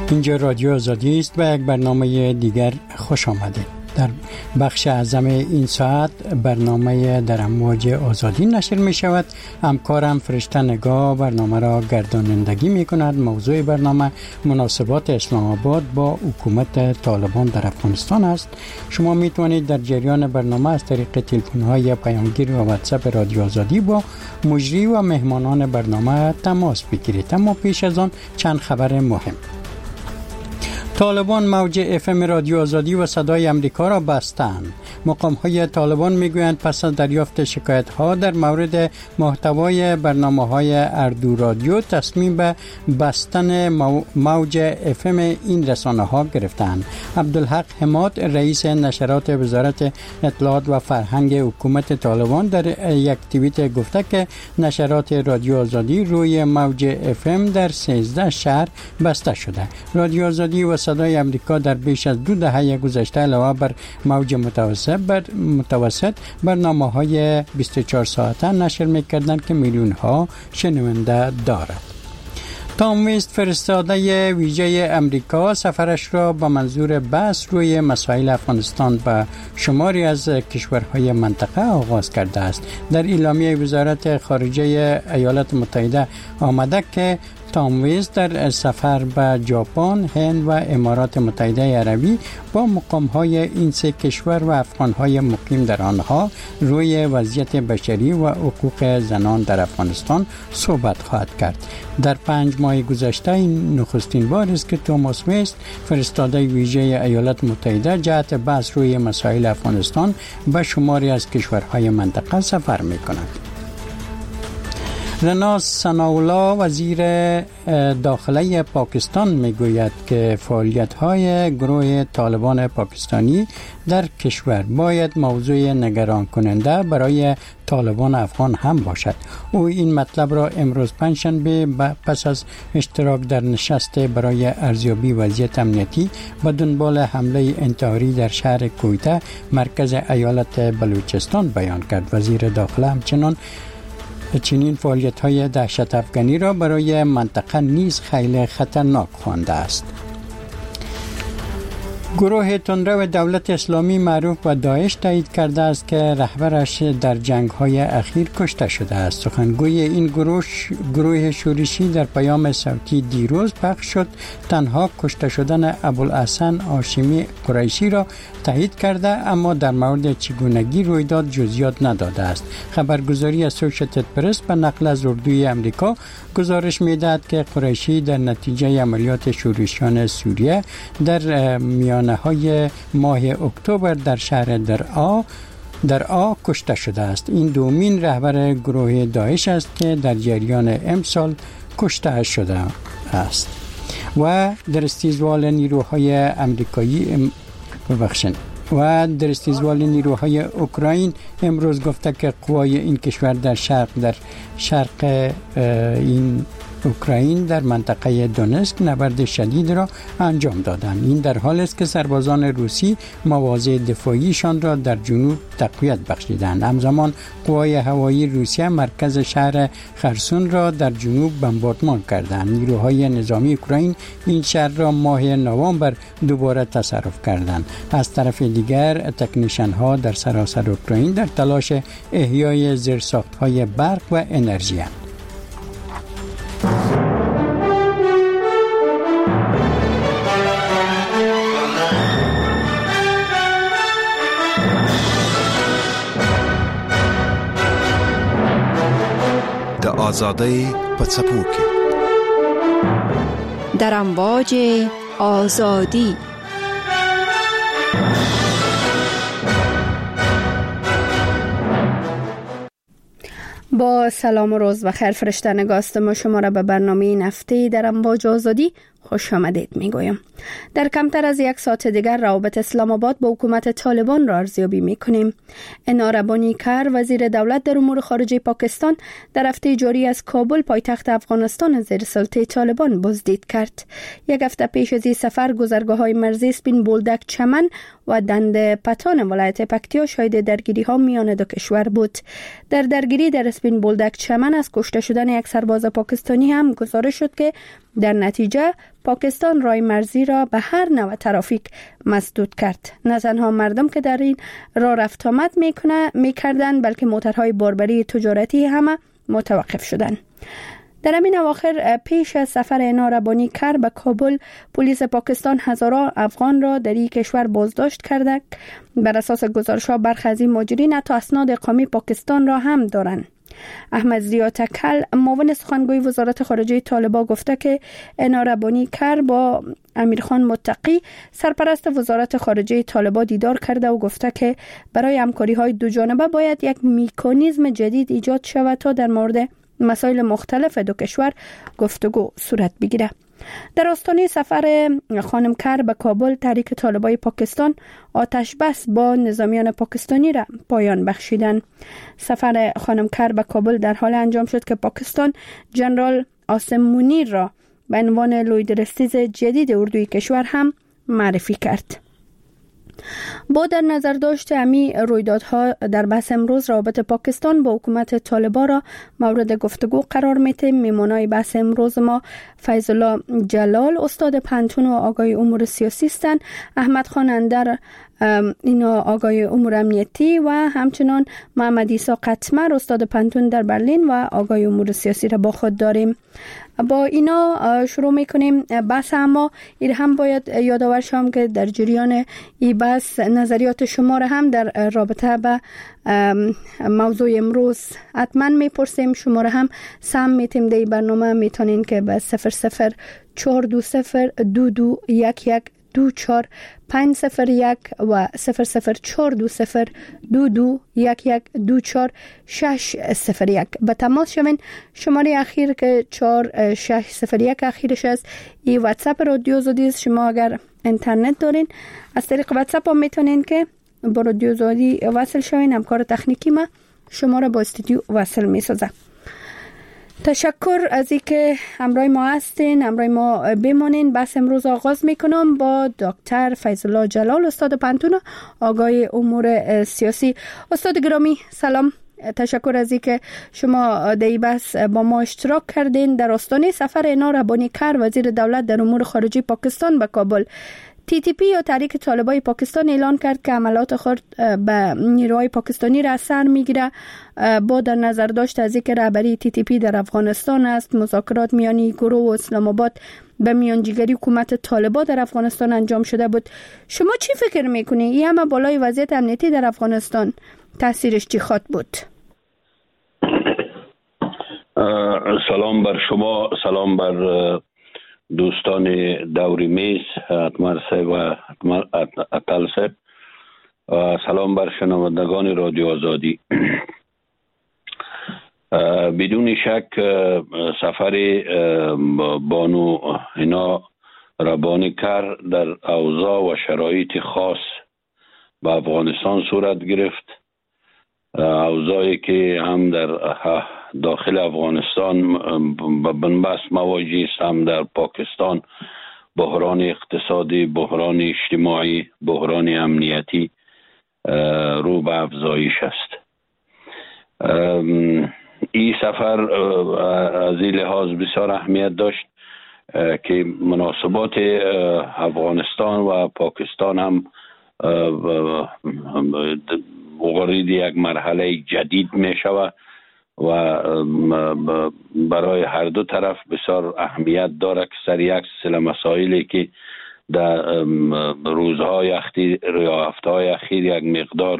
اینجا رادیو آزادی است و یک برنامه دیگر خوش آمدید. در بخش اعظم این ساعت برنامه در امواج آزادی نشر می شود. همکارم فرشته نگاه برنامه را گردانندگی می کند. موضوع برنامه مناسبات اسلام آباد با حکومت طالبان در افغانستان است. شما می توانید در جریان برنامه از طریق تلفن های پیامگیر و واتساپ رادیو آزادی با مجری و مهمانان برنامه تماس بگیرید. اما پیش از آن چند خبر مهم. طالبان موج FM رادیو آزادی و صدای امریکا را بستند. مقام‌های طالبان میگویند پس از دریافت شکایت‌ها در مورد محتوای برنامه‌های اردو رادیو تصمیم به بستن موج FM این رسانه‌ها گرفتند. عبدالحق حماد رئیس نشرات وزارت اطلاعات و فرهنگ حکومت طالبان در یک توییت گفته که نشرات رادیو آزادی روی موج FM در 13 شهر بسته شده. رادیو آزادی و صدای امریکا در بیش از 2 دهه گذشته علاوه بر موج متوسط برنامه‌های 24 ساعته نشر می‌کردند که میلیون‌ها شنونده دارد. تام ویست فرستاده ویژه امریکا سفرش را با منظور بحث روی مسائل افغانستان به شماری از کشورهای منطقه آغاز کرده است. در اعلامیه وزارت خارجه ایالات متحده آمده که تام ویست در سفر به ژاپن، هند و امارات متحده عربی با مقام‌های این سه کشور و افغان‌های مقیم در آنها روی وضعیت بشری و حقوق زنان در افغانستان صحبت خواهد کرد. در 5 ماه گذشته این نخستین بار است که توماس ویست فرستاده ویژه ایالات متحده جهت بحث روی مسائل افغانستان به شماری از کشورهای منطقه سفر می‌کند. رنا ثناءالله وزیر داخله پاکستان میگوید که فعالیت‌های گروه طالبان پاکستانی در کشور باید موضوع نگران کننده برای طالبان افغان هم باشد. او این مطلب را امروز پنجشنبه پس از اشتراک در نشست برای ارزیابی وضعیت امنیتی و دنبال حمله انتحاری در شهر کویته مرکز ایالت بلوچستان بیان کرد. وزیر داخله همچنان چنین فعالیت‌های دهشت افغانی را برای منطقه نیز خیلی خطرناک خوانده است. گروه تندرو دولت اسلامی معروف به داعش تایید کرده است که رهبرش در جنگ‌های اخیر کشته شده است. سخنگوی این گروه شورشی در پیام صوتی دیروز پخش شد تنها کشته شدن ابوالحسن هاشمی قریشی را تایید کرده، اما در مورد چگونگی رویداد جزئیات نداده است. خبرگزاری اسوسییتد پرس به نقل از اردوی امریکا گزارش می‌دهد که قریشی در نتیجه عملیات شورشیان سوریه در میانه‌های ماه اکتبر در شهر درعا کشته شده است. این دومین رهبر گروه داعش است که در جریان امسال کشته شده است. و در استیزوال نیروهای نیروهای اوکراین امروز گفته که قوای این کشور در شرق این اوکراین در منطقه دونسک نبرد شدید را انجام دادند. این در حالی است که سربازان روسی مواضع دفاعیشان را در جنوب تقویت بخشیدند. همزمان قوای هوایی روسیه مرکز شهر خرسون را در جنوب بمباردمان کردند. نیروهای نظامی اوکراین این شهر را ماه نوامبر دوباره تصرف کردند. از طرف دیگر تکنیشن ها در سراسر اوکراین در تلاش احیای زیرساخت‌های برق و انرژی اند. آزادی پڅپو کې در امواج آزادی. با سلام و روز بخیر. فرشته نگاه ما شما را به برنامه این هفته در امواج آزادی خوش آمدید میگویم. در کمتر از 1 ساعت دیگر روابط اسلام آباد با حکومت طالبان را ارزیابی میکنیم. انار بانیکر وزیر دولت در امور خارجه پاکستان در هفته جاری از کابل پایتخت افغانستان زیر سلطه طالبان بازدید کرد. 1 هفته پیش از این سفر گذرگاه‌های مرزی اسپین بولدک چمن و دند پتان ولایت پکتیا شاهد درگیری ها میان دو کشور بود. در درگیری در اسپین بولدک چمن از کشته شدن 1 سرباز پاکستانی هم گزارش شد که در نتیجه پاکستان راه مرزی را به هر نوع ترافیک مسدود کرد. نه تنها مردم که در این راه رفت آمد میکردند بلکه موترهای باربری تجارتی هم متوقف شدند. در همین اواخر پیش از سفر اینا ربانی کر به کابل، پلیس پاکستان هزاران افغان را در این کشور بازداشت کرده. بر اساس گزارش‌ها برخی از این مهاجرین حتی اسناد اقامه پاکستان را هم دارند. احمد ضیا تکل، معاون سخنگوی وزارت خارجه طالبان، گفته که اینا ربانی کر با امیرخان متقی سرپرست وزارت خارجه طالبان دیدار کرده و گفته که برای همکاری‌های دو جانبه باید یک مکانیزم جدید ایجاد شود تا در مورد مسائل مختلف دو کشور گفتگو صورت بگیره. در آستانه سفر خانم کر به کابل، تحریک طالبان پاکستان آتش بس با نظامیان پاکستانی را پایان بخشیدند. سفر خانم کر به کابل در حال انجام شد که پاکستان جنرال عاصم منیر را به عنوان لویدرستیز جدید اردوی کشور هم معرفی کرد. با در نظر داشت امی رویدادها در بحث امروز رابطه پاکستان با حکومت طالبان را مورد گفتگو قرار می‌دهیم. میمونای بحث امروز ما فیض الله جلال، استاد پنتون و آگاهی امور سیاسی هستند، احمد خان اندر اینا آگاهی امور امنیتی و همچنان محمد عیسی قطمر، استاد پنتون در برلین و آگاهی امور سیاسی را با خود داریم. با اینا شروع میکنیم بحث. اما این هم باید یادآور شم که در جریان این بحث نظریات شما را هم در رابطه به موضوع امروز حتما میپرسیم. شما را هم سهم میتیم در برنامه، میتونین که به 00420221124 و 00420221124 به تماس شوین. شماره اخیر که 4601 اخیرش است این واتساپ رادیو آزادی است. شما اگر اینترنت دارین از طریق واتساپ هم میتونین که با رادیو آزادی وصل شوین. همکار تکنیکی ما شما را با استودیو وصل میسازه. تشکر از اینکه همراه ما هستین، همراه ما بمانین. بحث امروز آغاز میکنم با دکتر فیض الله جلال، استاد پنتون آگاهی امور سیاسی. استاد گرامی سلام، تشکر از اینکه شما در این بحث با ما اشتراک کردین. در آستانه سفر اینا ربانی کر، وزیر دولت در امور خارجه پاکستان به کابل، TTP یا تحریک طالبان پاکستان اعلان کرد که عملات خود به نیروهای پاکستانی را اثر میگیره. با در نظر داشت از اینکه رهبری TTP در افغانستان است، مذاکرات میانی گروه و اسلام آباد به میانجیگری حکومت طالبان در افغانستان انجام شده بود. شما چی فکر میکنی؟ این همه بالای وضعیت امنیتی در افغانستان تاثیرش چی خواهد بود؟ سلام بر شما، سلام بر دوستان دوری میز، اتمر صاحب و اتل صاحب، و سلام بر شنوندگان رادیو آزادی. بدون شک سفر بانو اینا ربانی کر در اوضاع و شرایط خاص به افغانستان صورت گرفت. اوضاعی که هم در داخل افغانستان به بنبست مواجه است، هم در پاکستان بحران اقتصادی، بحران اجتماعی، بحران امنیتی رو به افزایش است. این سفر از این لحاظ بسیار اهمیت داشت که مناسبات افغانستان و پاکستان هم وارد یک مرحله جدید می شود و برای هر دو طرف بسیار اهمیت داره که سر یک سلسله مسائلی که در روزهای اخیر یا هفته‌های اخیر یک مقدار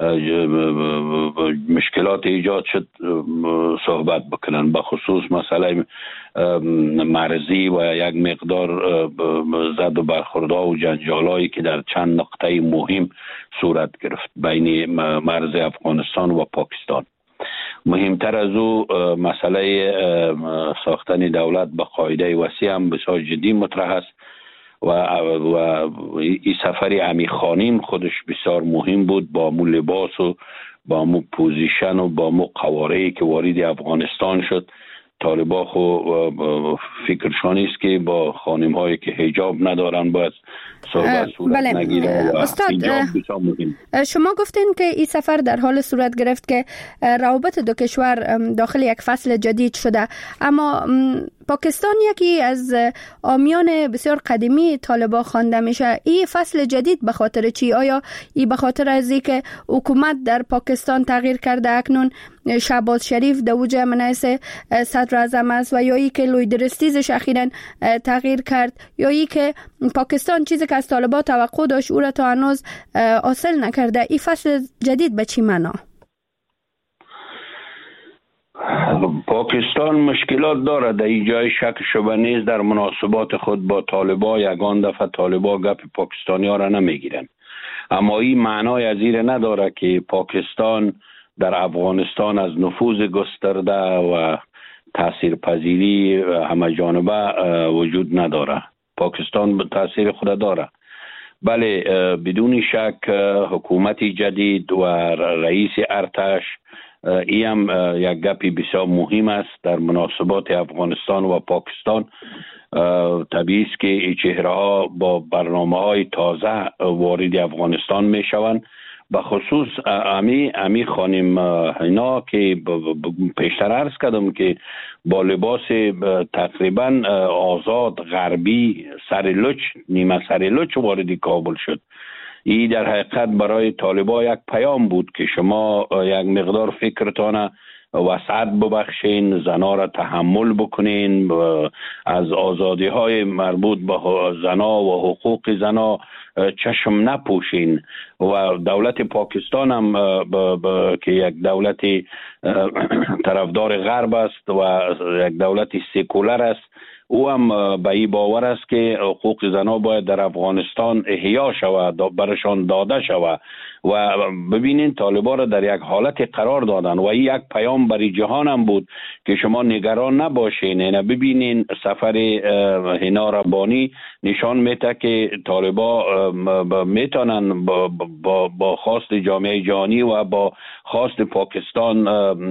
مشکلات ایجاد شد صحبت بکنن، به خصوص مسئله مرزی و یک مقدار زد و برخوردها و جنجالایی که در چند نقطه مهم صورت گرفت بین مرز افغانستان و پاکستان. مهمتر از او مسئله ساختن دولت به قاعده وسیع هم بسیار جدی مطرح است و این سفر امیرخانیم خودش بسیار مهم بود، با مو لباس و با مو پوزیشن و با مو قواره‌ای که وارد افغانستان شد. طالبان خو فکرشان است که با خانم هایی که حجاب ندارن باید صحبت صورت نگیره. استاد شما گفتین که این سفر در حال صورت گرفت که روابط دو کشور داخل یک فصل جدید شده، اما پاکستان یکی از آمیان بسیار قدیمی طالبان خوانده میشه. این فصل جدید به خاطر چی؟ آیا این به خاطر از اینکه حکومت در پاکستان تغییر کرده، اکنون شهباز شریف در اوج منصب صدر اعظم است، و یا ای که لوی درستیزش اخیراً تغییر کرد، یا ای که پاکستان چیزی که از طالبان توقع داشت او را تا هنوز حاصل نکرده؟ این فصل جدید به چی معنا؟ پاکستان مشکلات داره، در این جای شک شبه نیست. در مناسبات خود با طالبان یگان دفعه طالبان گپ پاکستانی ها را نمیگیرن، اما این معنای از این نداره که پاکستان در افغانستان از نفوذ گسترده و تاثیرپذیری همه جانبه وجود نداره. پاکستان تاثیر خود داره، بله، بدون شک حکومت جدید و رئیس ارتش این هم یک گپی بسیار مهم است در مناسبات افغانستان و پاکستان. طبیعی است که این چهره ها با برنامه های تازه وارد افغانستان می شوند. به خصوص امی خانم اینا که پیشتر عرض کردم که با لباس تقریبا آزاد غربی سرلوچ نیمه سرلوچ وارد کابل شد. این در حقیقت برای طالبان یک پیام بود که شما یک مقدار فکرتان وسعت ببخشین، زنا را تحمل بکنین، از آزادی های مربوط به زنا و حقوق زنا چشم نپوشین. و دولت پاکستان هم که یک دولت طرفدار غرب است و یک دولت سکولر است، او هم به این باور است که حقوق زنان باید در افغانستان احیا شود، برشان داده شود. و ببینین طالبان را در یک حالت قرار دادن و این یک پیام برای جهان هم بود که شما نگران نباشین. اینا ببینین سفر هینا ربانی نشان میده که طالبان میتونن با خواست جامعه جهانی و با خواست پاکستان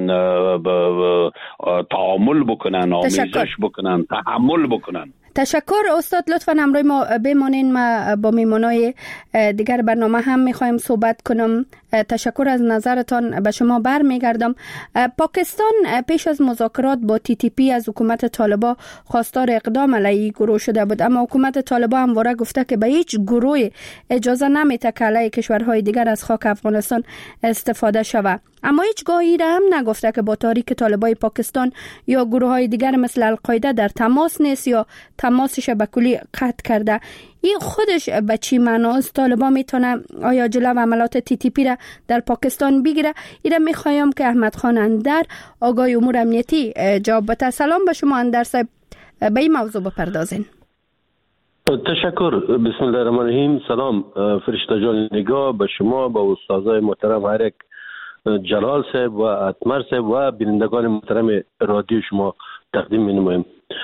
تعامل بکنن، آمیزش بکنن، تحمل بکنن. تشکر استاد، لطفاً همراه ما بمانین. ما با میمانای دیگر برنامه هم میخوایم صحبت کنم. تشکر از نظرتان. به شما برمیگردم. پاکستان پیش از مذاکرات با TTP از حکومت طالبان خواستار اقدام علیه گروه شده بود، اما حکومت طالبان همواره گفته که به هیچ گروه اجازه نمیده که علیه کشورهای دیگر از خاک افغانستان استفاده شود. اما هیچگاه این هم نگفته که با تحریک طالبان پاکستان یا گروه های دیگر مثل القاعده در تماس نیست یا تماسش به کلی قطع کرده. این خودش به چی معناست؟ طالبان میتونه آیا جلو عملات TTP را در پاکستان بگیره؟ اینا میخوایم که احمد خان اندر آگاه امور امنیتی جواب بده. سلام به شما اندر صاحب، به این موضوع بپردازین. تشکر. بسم الله الرحمن الرحیم. سلام فرشته جان نگاه به شما، با استادای محترم هر یک، جلال صاحب و اتمر صاحب و بینندگان محترم رادیو شما تقدیم می‌نمایم.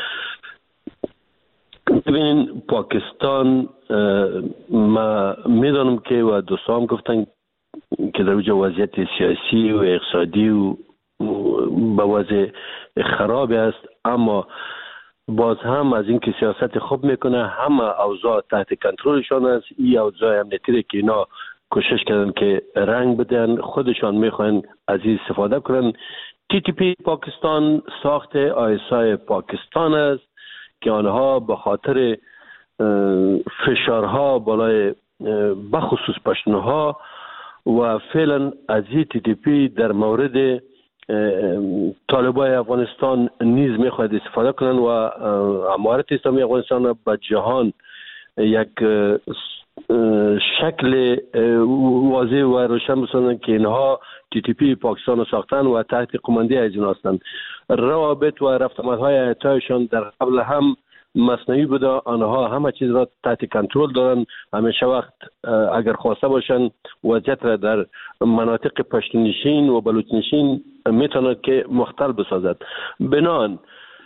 ببینین پاکستان، ما میدانم که و دوستان گفتن که در وضعیت سیاسی و اقتصادی و به وضع خراب است، اما باز هم از این که سیاست خوب میکنه، همه اوضاع تحت کنترلشان است. این اوضاع امنیتی که اینا کوشش کردن که رنگ بدن، خودشان میخوان از این استفاده کنن. TTP پاکستان ساخت ISI پاکستان است که آنها به خاطر فشارها بالای بخصوص پشتونها و فعلا از TTP در مورد طالبان افغانستان نیز میخواهد استفاده کنند و امارت اسلامی افغانستان را به جهان یک شکل واضح و روشن بسازند که اینها TTP پاکستان را ساختن و تحت قماندی از این هستند. روابط و رفت‌آمدهای ایتایشان در قبل هم مصنوعی بوده، آنها همه چیز را تحت کنترل دارن. همیشه وقت اگر خواسته باشن وضعیت را در مناطق پشتونشین و بلوچنشین میتونه که مختل بسازد. بنان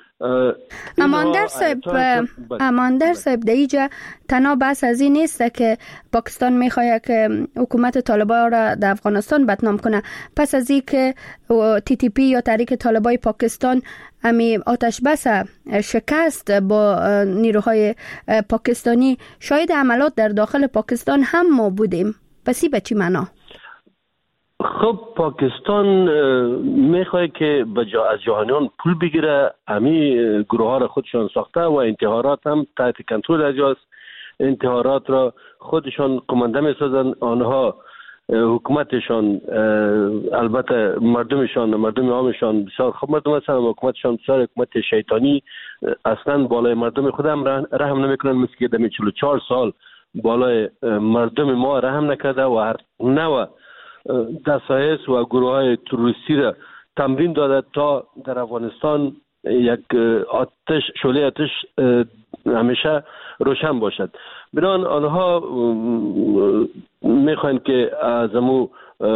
اماندر صاحب در اینجا تنها بحث از این نیست که پاکستان میخواد که حکومت طالبان را در افغانستان بدنام کنه. پس از این که TTP یا تحریک طالبان پاکستان امی آتش بس شکست با نیروهای پاکستانی، شاید عملات در داخل پاکستان هم ما بودیم. پس این به چی معنا؟ خب پاکستان میخواد که از جهانیان پول بگیره، همین گروه ها را خودشان ساخته و انتحارات هم تحت کنترل اجاست. انتحارات را خودشان قمانده میسازن، آنها حکومتشان البته مردم عامشان بسیار خوب مردم هستند، حکومتشان بسیار حکومت شیطانی، اصلا بالای مردم خود هم رحم نمیکنن، مثل که در 44 سال بالای مردم ما رحم نکرده و هر نوع دسایس و گروه های تروریستی را تمرین داده تا در افغانستان یک شعله آتش همیشه روشن باشد. بنابراین آنها میخواین که از امو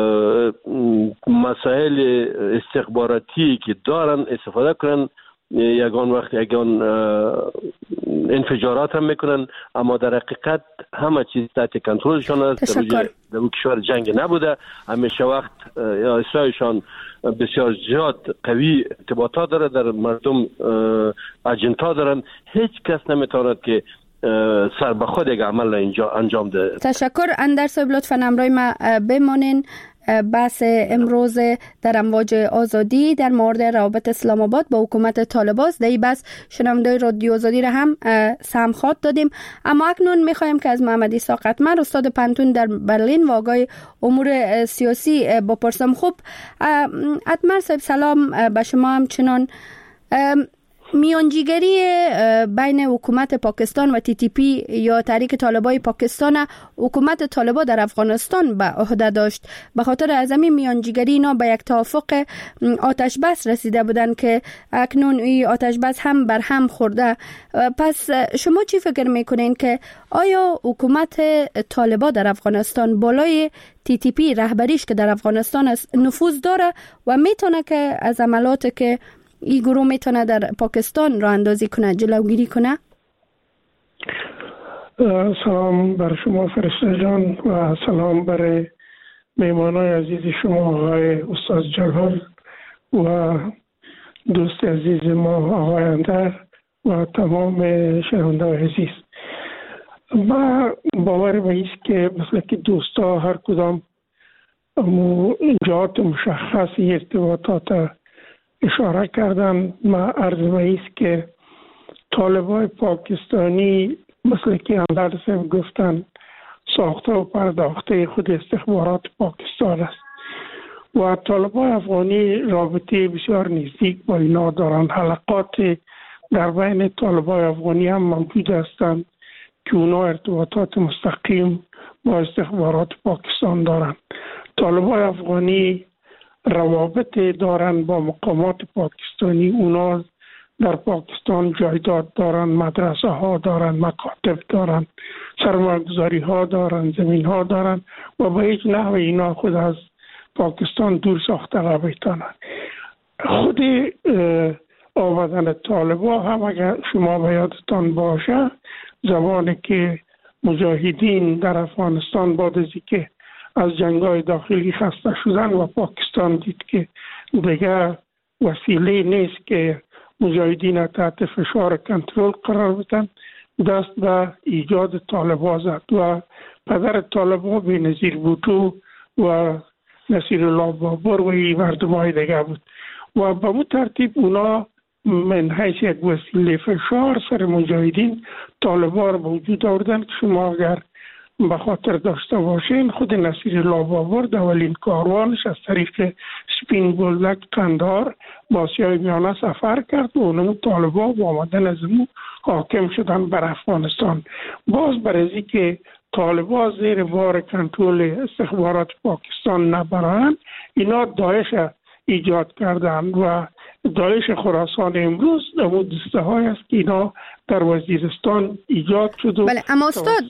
مسائل استخباراتی که دارن استفاده کنن، یگان وقت یگان انفجارات هم میکنن، اما در حقیقت همه چیز تحت کنترلشان است. در اون کشور جنگ نبوده، همیشه وقت اسرائیلشان بسیار زیاد قوی ارتباطات داره، در مردم اجنتا دارن، هیچ کس نمیتواند که سر به خود یک عمل اینجا انجام ده. تشکر. اندر صاحب لطفاً همراه ما بمانین. بحث امروز در امواج آزادی در مورد روابط اسلام آباد با حکومت طالبان. در این بحث شنوندگان رادیو آزادی را هم سمخات دادیم. اما اکنون میخوایم که از محمد عیسی قطمر استاد پنتون در برلین و آقای امور سیاسی بپرسم. خب قطمر صاحب سلام به شما. همچنان میانجیگری بین حکومت پاکستان و TTP یا تحریک طالبای پاکستان حکومت طالبان در افغانستان به عهده داشت. به خاطر از همین میانجیگری اینا به یک توافق آتش بس رسیده بودند که اکنون این آتش بس هم بر هم خورده. پس شما چی فکر میکنین که آیا حکومت طالبان در افغانستان بالای TTP رهبریش که در افغانستان است نفوذ داره و میتونه که از عملات که این گروه میتونه در پاکستان راه اندازی کنه جلوگیری کنه؟ سلام بر شما فرشته جان و سلام بر میمانای عزیز شما آقای استاد جلال و دوست عزیز ما آقای اندر و تمام شنوندگان عزیز. ما باور به ایست که مثل که دوستا هر کدام جهات مشخصی ارتباطات اشاره کردن، ما عرض به ایست که طالبای پاکستانی مثل که اندر صاحب گفتن ساخته و پرداخته خود استخبارات پاکستان است و طالبای افغانی رابطه بسیار نزدیک با اینا دارند. حلقات در بین طالبای افغانی هم موجود هستند که اونا ارتباطات مستقیم با استخبارات پاکستان دارند. طالبای افغانی روابط دارن با مقامات پاکستانی، اونا در پاکستان جایداد دارن، مدرسه ها دارن، مکاتب دارن، سرمایه‌گذاری ها دارن، زمین ها دارن و به هیچ نحو اینا خود از پاکستان دور ساخته نمیتونن. خود آمدن طالبا هم اگر شما به یادتان باشه زمانی که مجاهدین در افغانستان بعد از اینکه از جنگ‌های داخلی خسته شدن و پاکستان دید که دیگر وسیله نیست که مجاهدین تحت فشار کنترل قرار بدن، دست به ایجاد طالبان زد و پدر طالبان بینظیر بوتو و نصیر الله بابر و این مردمای دیگه بود و به اون ترتیب اونا من حیث یک وسیله فشار سر مجاهدین طالبان رو به وجود آوردن که شما اگر به خاطر داشته باشین خود نصیر الله بابر در اولین کاروانش از طریق سپین بولدک قندهار با آسیای میانه سفر کرد و اونمو طالبان با آمدن از اونو حاکم شدن بر افغانستان. باز برای که طالبان زیر بار کنترل استخبارات پاکستان نبرند، اینا داعش ایجاد کردن و داعش خراسان امروز در دسته های است که اینا در وزیرستان ایجاد شد. بله، اما استاد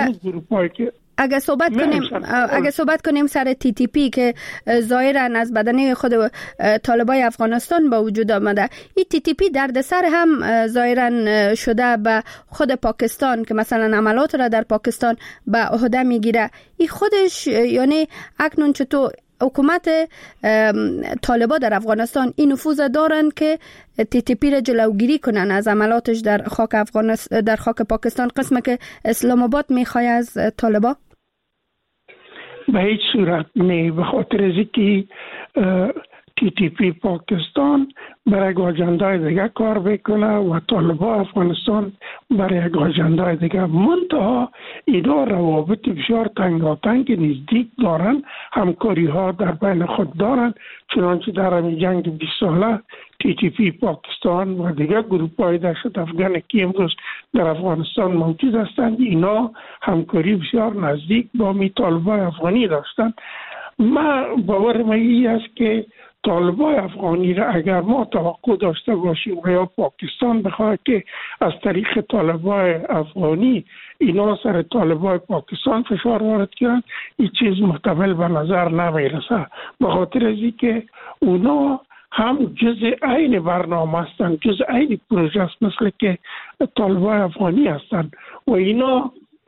اگر صحبت کنیم سر TTP که ظاهراً از بدنه خود طالبای افغانستان با وجود آمده، این TTP دردسر هم ظاهراً شده به خود پاکستان که مثلا عملات را در پاکستان به عهده میگیره. این خودش یعنی اکنون چطور حکومت طالبان در افغانستان این نفوذ دارن که TTP را جلوگیری کنن از عملاتش در خاک پاکستان، قسمه که اسلام آباد میخواد از طالبان؟ به هیچ صورت نه، به خاطر از اینکه TTP پاکستان برای یک آجندای دیگه کار بکنه و طالبان افغانستان برای یک آجندای دیگه. منتها اینا روابط بسیار تنگاتنگ نزدیک دارن، همکاری ها در بین خود دارن، چنانچه در همین جنگ 20 ساله TTP پاکستان و دیگر گروپ های دهشت افغان که امروز در افغانستان موجود هستند، اینا همکاری بسیار نزدیک با می طالبان افغانی داشتند. ما باورم این است که طالبان افغانی را اگر ما توقع داشته باشیم و یا پاکستان بخواد که از طریق طالبان افغانی اینا سر طالبان پاکستان فشار وارد کنند، این چیز محتمل به نظر نمیرسه، به خاطر از اینکه اونا هم جزء عین برنامه هستند، جزء عین پروژه است مثل که طالبان افغانی هستند و اینا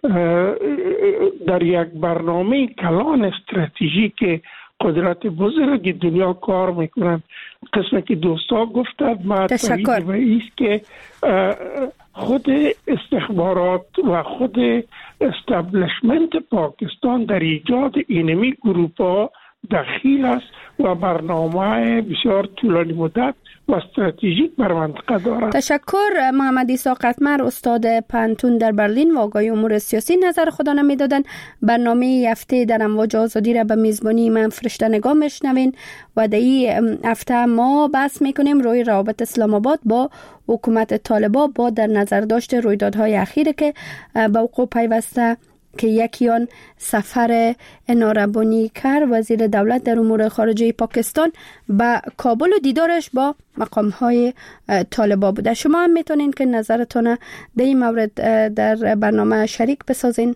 در یک برنامه کلان استراتژیک قدرت بزرگ دنیا کار میکنن. قسمه که دوستا گفتند ما تایید به ایست که خود استخبارات و خود استبلشمنت پاکستان در ایجاد اینمی گروپ ها دخیل است و برنامه بسیار طولانی مدت و استراتژیک بر منطقه دارد. تشکر. محمد عیسی قطمر، استاد پانتون در برلین و آقای امور سیاسی، نظر خود را میدادن. برنامه هفته در امواج آزادی را به میزبانی من فرشته نگاه میشنوین و در این هفته ما بحث میکنیم روی روابط اسلام آباد با حکومت طالبان با در نظر داشت رویدادهای اخیره که به وقوع پیوسته که یکی آن سفر ناربانی کرد وزیر دولت در امور خارجه پاکستان به کابل و دیدارش با مقام‌های طالبان بوده. شما هم میتونین که نظرتون در این مورد در برنامه شریک بسازین.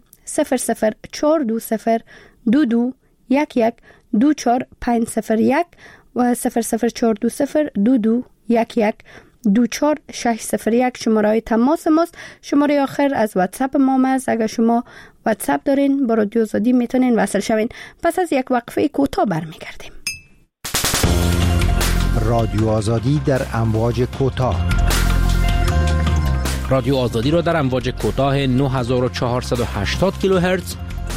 0042211240501 و 004202211240601 شماره تماس ماست. شماره آخر از واتساپ ما است. اگر شما واتساپ دارین با رادیو آزادی میتونین وصل شوین. پس از یک وقفه کوتاه برمیگردیم. رادیو آزادی در امواج کوتاه. رادیو آزادی را در امواج کوتاه 9480 کیلوهرتز،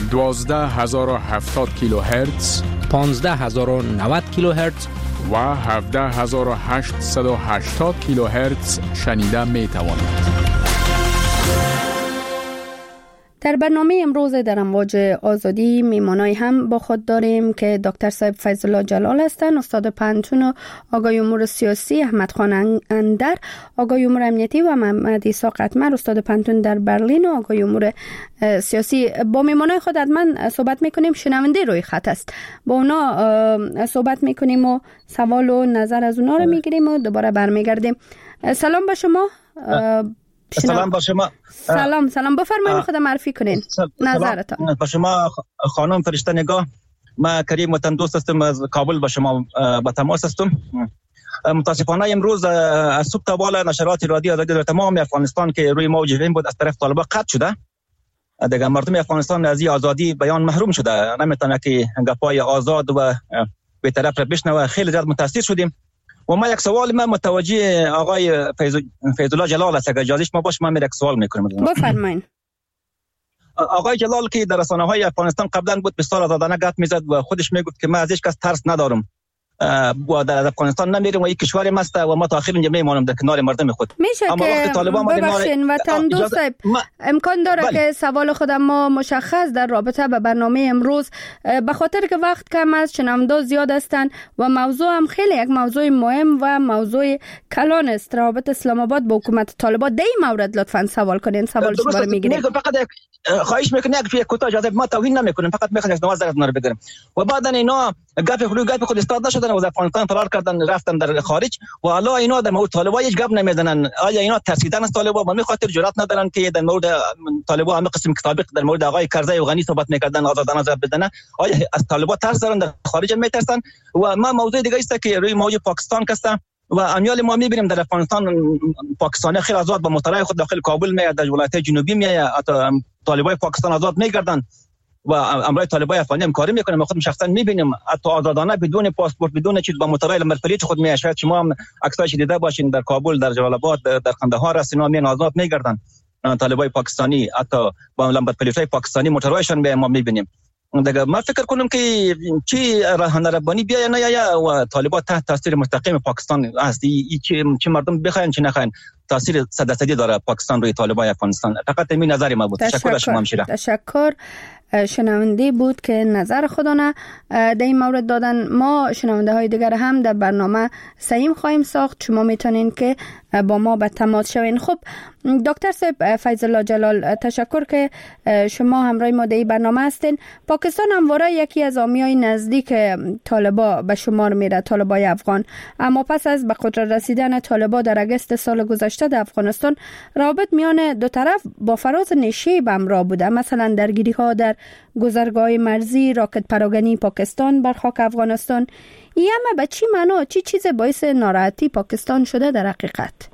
12070 کیلوهرتز، 15090 کیلوهرتز و 17880 کیلوهرتز شنیده می توانید. در برنامه امروز در امواج آزادی میمانای هم با خود داریم که دکتر صاحب فیض الله جلال هستند، استاد پانتون و آقای امور سیاسی احمد خان اندر، آقای امور امنیتی و محمد عیسی قطمر، استاد پانتون در برلین و آقای امور سیاسی. با میمانای خود حتما صحبت میکنیم. شنونده روی خط است، با اونا صحبت میکنیم و سوال و نظر از اونا رو میگیریم و دوباره برمیگردیم. سلام با شما. سلام با شما. سلام بفرمایید، خود معرفی کنین نظرتون. با شما خانم فرشته نگاه، ما کریم وطن دوست هستم، از کابل با شما با تماس هستم. متاسفانه امروز از صبح تا بالا نشرات رادیو آزادی در تمام افغانستان که روی موج این بود از طرف طالبان قطع شده. دیگه مردم افغانستان از آزادی بیان محروم شده، نمیتونه که گپای آزاد و به طرف را بشنوه. خیلی زیاد متاثر شدیم و ما یک سوال ما متوجه آقای فیض الله جلال است، اگر اجازه ما باشه من یک سوال میکنم. بفرمایید. آقای جلال که در رسانه‌های افغانستان قبلا بود بسیار آزادانه گپ میزد و خودش میگفت که ما از هیچ کس ترس ندارم و در افغانستان نمیریم و یک کشور ماست و ما تا آخر اینجا میمونیم در کنار مردم خود. میشه که ببخشین وطن دوست امکان داره که سوال خودم ما مشخص در رابطه به برنامه امروز، به خاطر که وقت کم است، شنونده زیاد هستند و موضوع هم خیلی یک موضوع مهم و موضوع کلان است، روابط اسلام آباد با حکومت طالبان. در این مورد لطفا سوال کنین. سوال شما رو میگیریم. فقط خواهش میکنم یک کوتاه اجازه، ما توهین نمیکنیم، فقط میخوایم یک نظر از رو بگیریم و بعد اینا گپ خود استاد نشدن و از افغانستان فرار کردن رفتن در خارج و حالا اینا در مورد طالبان هیچ گپ نمیزنن. آیا اینا ترسیدن از طالبان و میخاطر جرأت ندارن که در مورد طالبان هم قسم کتابی در مورد آقای کرزی و غنی صحبت میکردن، آزادانه زب بدن؟ آیا از طالبان ترس دارن، در خارج میترسن؟ و ما موضوع دیگه است که روی موضوع پاکستان هستم و امیال ما میبینیم در افغانستان پاکستانی خیلی آزاد با مطالعه خود داخل کابل میاد، در ولایت جنوبی میاد، طالبان پاکستان آزاد میگردن و امرای طالبان افغانی هم کاری میکنه. ما خودم شخصا میبینیم حتی آزادانه بدون پاسپورت بدون چیز با مطالعه مرپلیت خود میاد. شاید شما هم عکساش دیده باشین در کابل، در جلال آباد، در قندهار اسنا میان آزاد میگردن طالبان پاکستانی، حتی با لمبر پلیتای پاکستانی موتورایشان به ما میبینیم دیگه ما فکر کنم که چی راهن ربانی بیا نه یا طالبان تحت تاثیر مستقیم پاکستان است چه مردم بخواین چه نخواین تاثیر 100% داره پاکستان روی طالبان افغانستان. فقط این نظر ما بود. تشکر از شما همشیره. تشکر. شنونده بود که نظر خودانه در این مورد دادن. ما شنونده های دیگر هم در برنامه سعیم خواهیم ساخت. شما میتونین که با ما به تماس شوین. خب دکتر صاحب فیض الله جلال، تشکر که شما همراه ما در این برنامه هستین. پاکستان همواره یکی از حامیای نزدیک طالبا به شمار میره، طالبای افغان. اما پس از به قدرت رسیدن طالبا در اگست سال گذشته در افغانستان، روابط میان دو طرف با فراز نشیب همراه بوده. مثلا درگیری ها در گذرگاه مرزی، راکت پراگنی پاکستان بر خاک افغانستان. این همه به چی معنا، چی چیز باعث ناراحتی پاکستان شده در حقیقت؟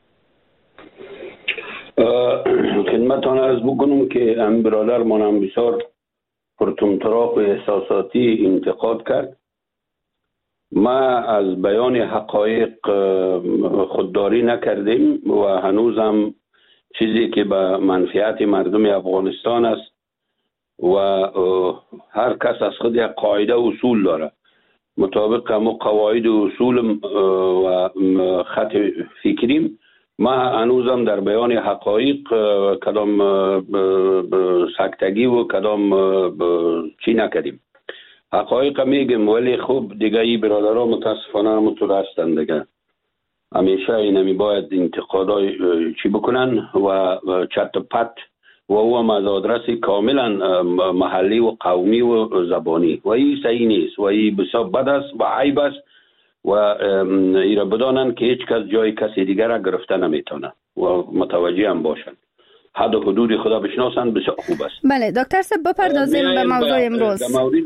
خدمتان عرض بکنم که ام برادر منم بسیار پرطمطراق و احساساتی انتقاد کرد. ما از بیان حقایق خودداری نکردیم و هنوزم چیزی که به منفعت مردم افغانستان است و هر کس از خود یک قاعده اصول داره، مطابق همون قواعد و اصول و خط فکریم. ما هنوزم در بیان حقایق کدام سکتگی و کدام چی نکردیم. حقایق میگم، ولی خوب دیگه ای برادرها متاسفانه همونطور هستند دیگه. همیشه اینمی باید انتقادای چی بکنن و چت و پت و او هم از آدرس کاملا محلی و قومی و زبانی و این صحیح نیست و این بسیار بد است و عیب است و ایره بدانن که هیچ کس جای کسی دیگر را گرفته نمیتونه و متوجه هم باشن. حد و حدود خدا بشناسن بسیار خوب است. بله دکتر صاحب بپردازیم به موضوع امروز.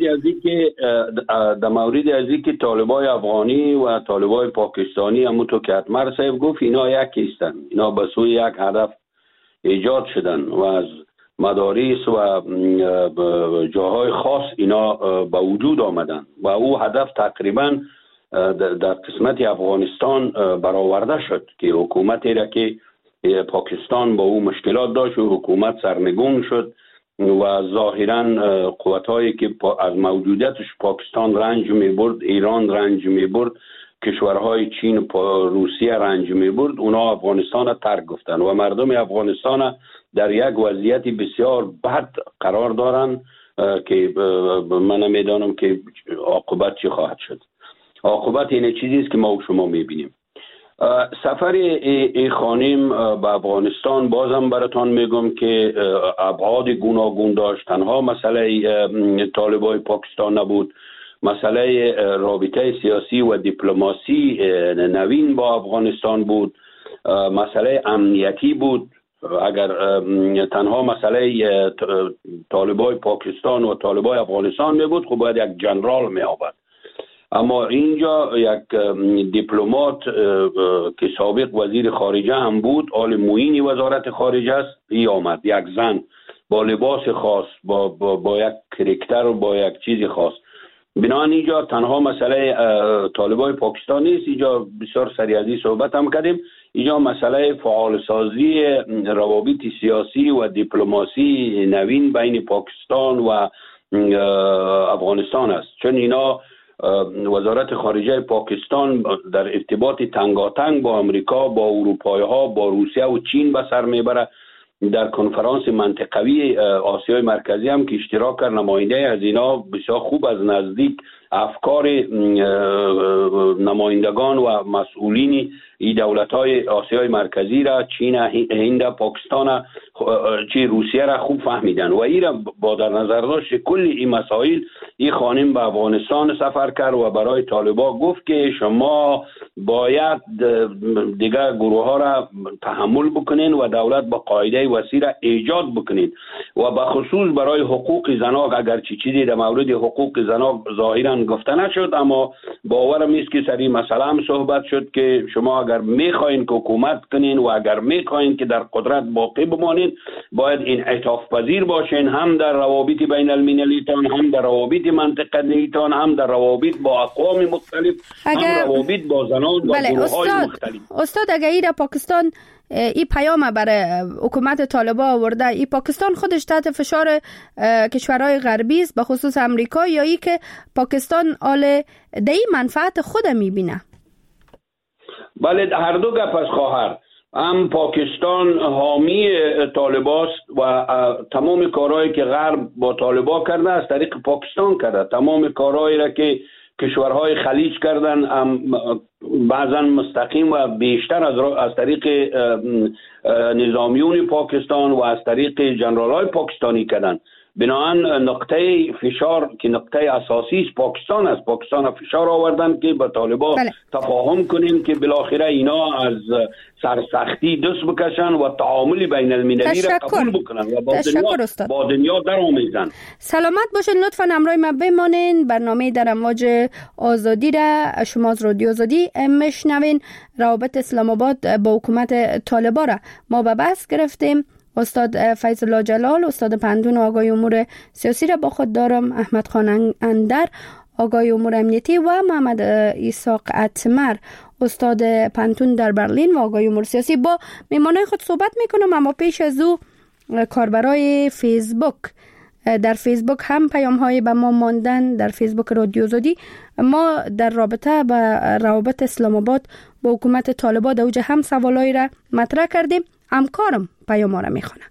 در مورد از اینکه طالبای افغانی و طالبای پاکستانی همونطور که اتمر صاحب گفت اینا یکی هستند. اینا به سوی یک هدف ایجاد شدن و از مدارس و جاهای خاص اینا به وجود آمدن و او هدف تقریبا در قسمت افغانستان برآورده شد که حکومتی را که پاکستان با او مشکلات داشت و حکومت سرنگون شد و ظاهرا قوتایی که از موجودیتش پاکستان رنج می برد، ایران رنج می برد، کشورهای چین و روسیه رنج می برد، اونا افغانستان را ترک گفتن و مردم افغانستان در یک وضعیت بسیار بد قرار دارن که من نمیدانم که عاقبت چی خواهد شد. عاقبت این چیزی است که ما و شما میبینیم. سفر ای خانم به افغانستان بازم براتان میگم که ابعاد گوناگون داشت. تنها مسئله طالبای پاکستان نبود، مسئله رابطه سیاسی و دیپلماسی نوین با افغانستان بود، مسئله امنیتی بود. اگر تنها مسئله طالبای پاکستان و طالبای افغانستان می بود خب باید یک جنرال می آورد، اما اینجا یک دیپلمات که سابق وزیر خارجه هم بود، آل معین وزارت خارجه است، ای آمد، یک زن با لباس خاص، با یک کرکتر و با یک چیز خاص. بنابراین اینجا تنها مسئله طالبای پاکستان نیست، اینجا بسیار سریعی صحبت هم کردیم. اینجا مسئله فعال سازی روابط سیاسی و دیپلماسی نوین بین پاکستان و افغانستان است، چون اینا وزارت خارجه پاکستان در ارتباط تنگاتنگ با امریکا، با اروپایی ها، با روسیه و چین به سر میبره. در کنفرانس منطقوی آسیای مرکزی هم که اشتراک کرد، نماینده از اینا بسیار خوب از نزدیک افکار نمایندگان و مسئولین این دولت‌های آسیای مرکزی را، چین، هند، پاکستان، روسیه را خوب فهمیدن و این را با در نظر داشت کل این مسائل این خانم به افغانستان سفر کرد و برای طالبان گفت که شما باید دیگر گروه ها را تحمل بکنین و دولت با قاعده وسیع را ایجاد بکنین و به خصوص برای حقوق زنان. اگر چیزی در مورد حقوق زنان ظاهرا کاملا گفته نشد، اما باورم است که سری مسئله هم صحبت شد که شما اگر میخواین که حکومت کنین و اگر میخواین که در قدرت باقی بمانین باید انعطاف پذیر باشین، هم در روابط بین المللیتان، هم در روابط منطقه‌ایتان، هم در روابط با اقوام مختلف، هم روابط با زنان و گروه‌های مختلف. استاد اگر ایره پاکستان این پیام برای حکومت طالبان آورده، این پاکستان خودش تحت فشار کشورهای غربی است، به خصوص امریکا، یا ای که پاکستان آل دی منفعت خود میبینه؟ بله، هر دو گپ است خواهر. هم پاکستان حامی طالباست و تمام کارهایی که غرب با طالبان کرده از طریق پاکستان کرده. تمام کارهایی را که کشورهای خلیج کردن بعضا مستقیم و بیشتر از طریق نظامیون پاکستان و از طریق جنرالای پاکستانی کردن. بنابراین نقطه فشار که نقطه اساسی است پاکستان است. پاکستان فشار آوردن که با طالبان تفاهم کنیم که بالاخره اینا از سرسختی دست بکشن و تعامل بین المللی را قبول بکنن و با دنیا در آمیزن. سلامت باشین. لطفا همراه ما بمانین. برنامه در امواج آزادی را شما از رادیو آزادی میشنوین. روابط اسلام آباد با حکومت طالبان را ما به بحث گرفتیم. استاد فیض الله جلال، استاد پنتون آگاهی امور سیاسی را با خود دارم، احمد خان اندر آگاهی امور امنیتی و محمد ایساق اتمر استاد پنتون در برلین و آگاهی امور سیاسی. با میمانای خود صحبت میکنم، اما پیش از او کاربرای فیسبوک، در فیسبوک هم پیام های به ما ماندن. در فیسبوک رادیو آزادی ما در رابطه با روابط اسلام آباد با حکومت طالبان در اوج هم سوالایی را مطرح کردیم. همکارم پیام را میخونه.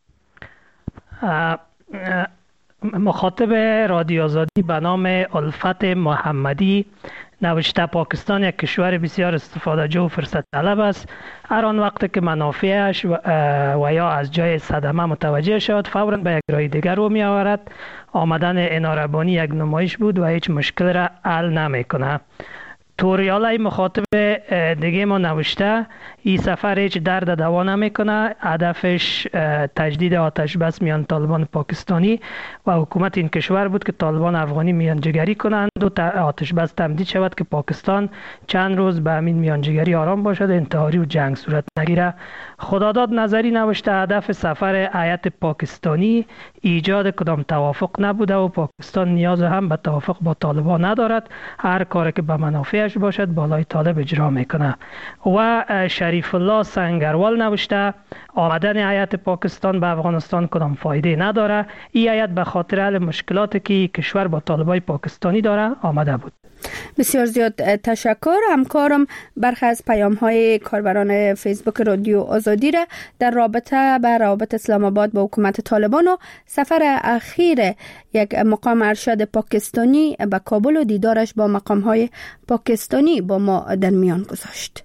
مخاطب رادیو آزادی به نام الفت محمدی نوشته پاکستان یک کشور بسیار استفاده جو و فرصت طلب است. هر آن وقت که منافعش و یا از جای صدمه متوجه شد فوراً به یک راه دیگر رو می آورد. آمدن اناربانی یک نمایش بود و هیچ مشکل را حل نمی کنه. توریالای مخاطب دیگه ما نوشته این سفر هیچ درد دوا نمیکنه. هدفش تجدید آتش بس میان طالبان پاکستانی و حکومت این کشور بود که طالبان افغانی میانجیگری کنند و آتش بس تمدید شود که پاکستان چند روز به همین میانجیگری آرام باشد، انتحاری و جنگ صورت نگیره. خداداد نظری نوشته هدف سفر هیئت پاکستانی ایجاد کدام توافق نبوده و پاکستان نیاز هم به توافق با طالبان ندارد. هر کاری که به منافعش باشد بالای طالب اجرا میکنه. و شریف الله سنگروال نوشته آمدن هیئت پاکستان به افغانستان کدام فایده نداره. این هیئت به خاطر حل مشکلاتی که کشور با طالبای پاکستانی داره آمده بود. بسیار زیاد تشکر. همکارم برخی از پیام های کاربران فیسبوک رادیو آزادی را در رابطه با روابط اسلام آباد با حکومت طالبان و سفر اخیر یک مقام ارشد پاکستانی به کابل و دیدارش با مقام های پاکستانی با ما در میان گذاشت.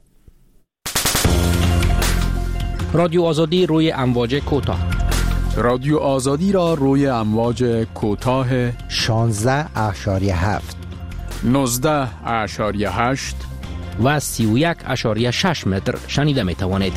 رادیو آزادی روی امواج کوتاه. رادیو آزادی را روی امواج کوتاه 16.7 19.8 و 31.6 متر شنیده می توانید.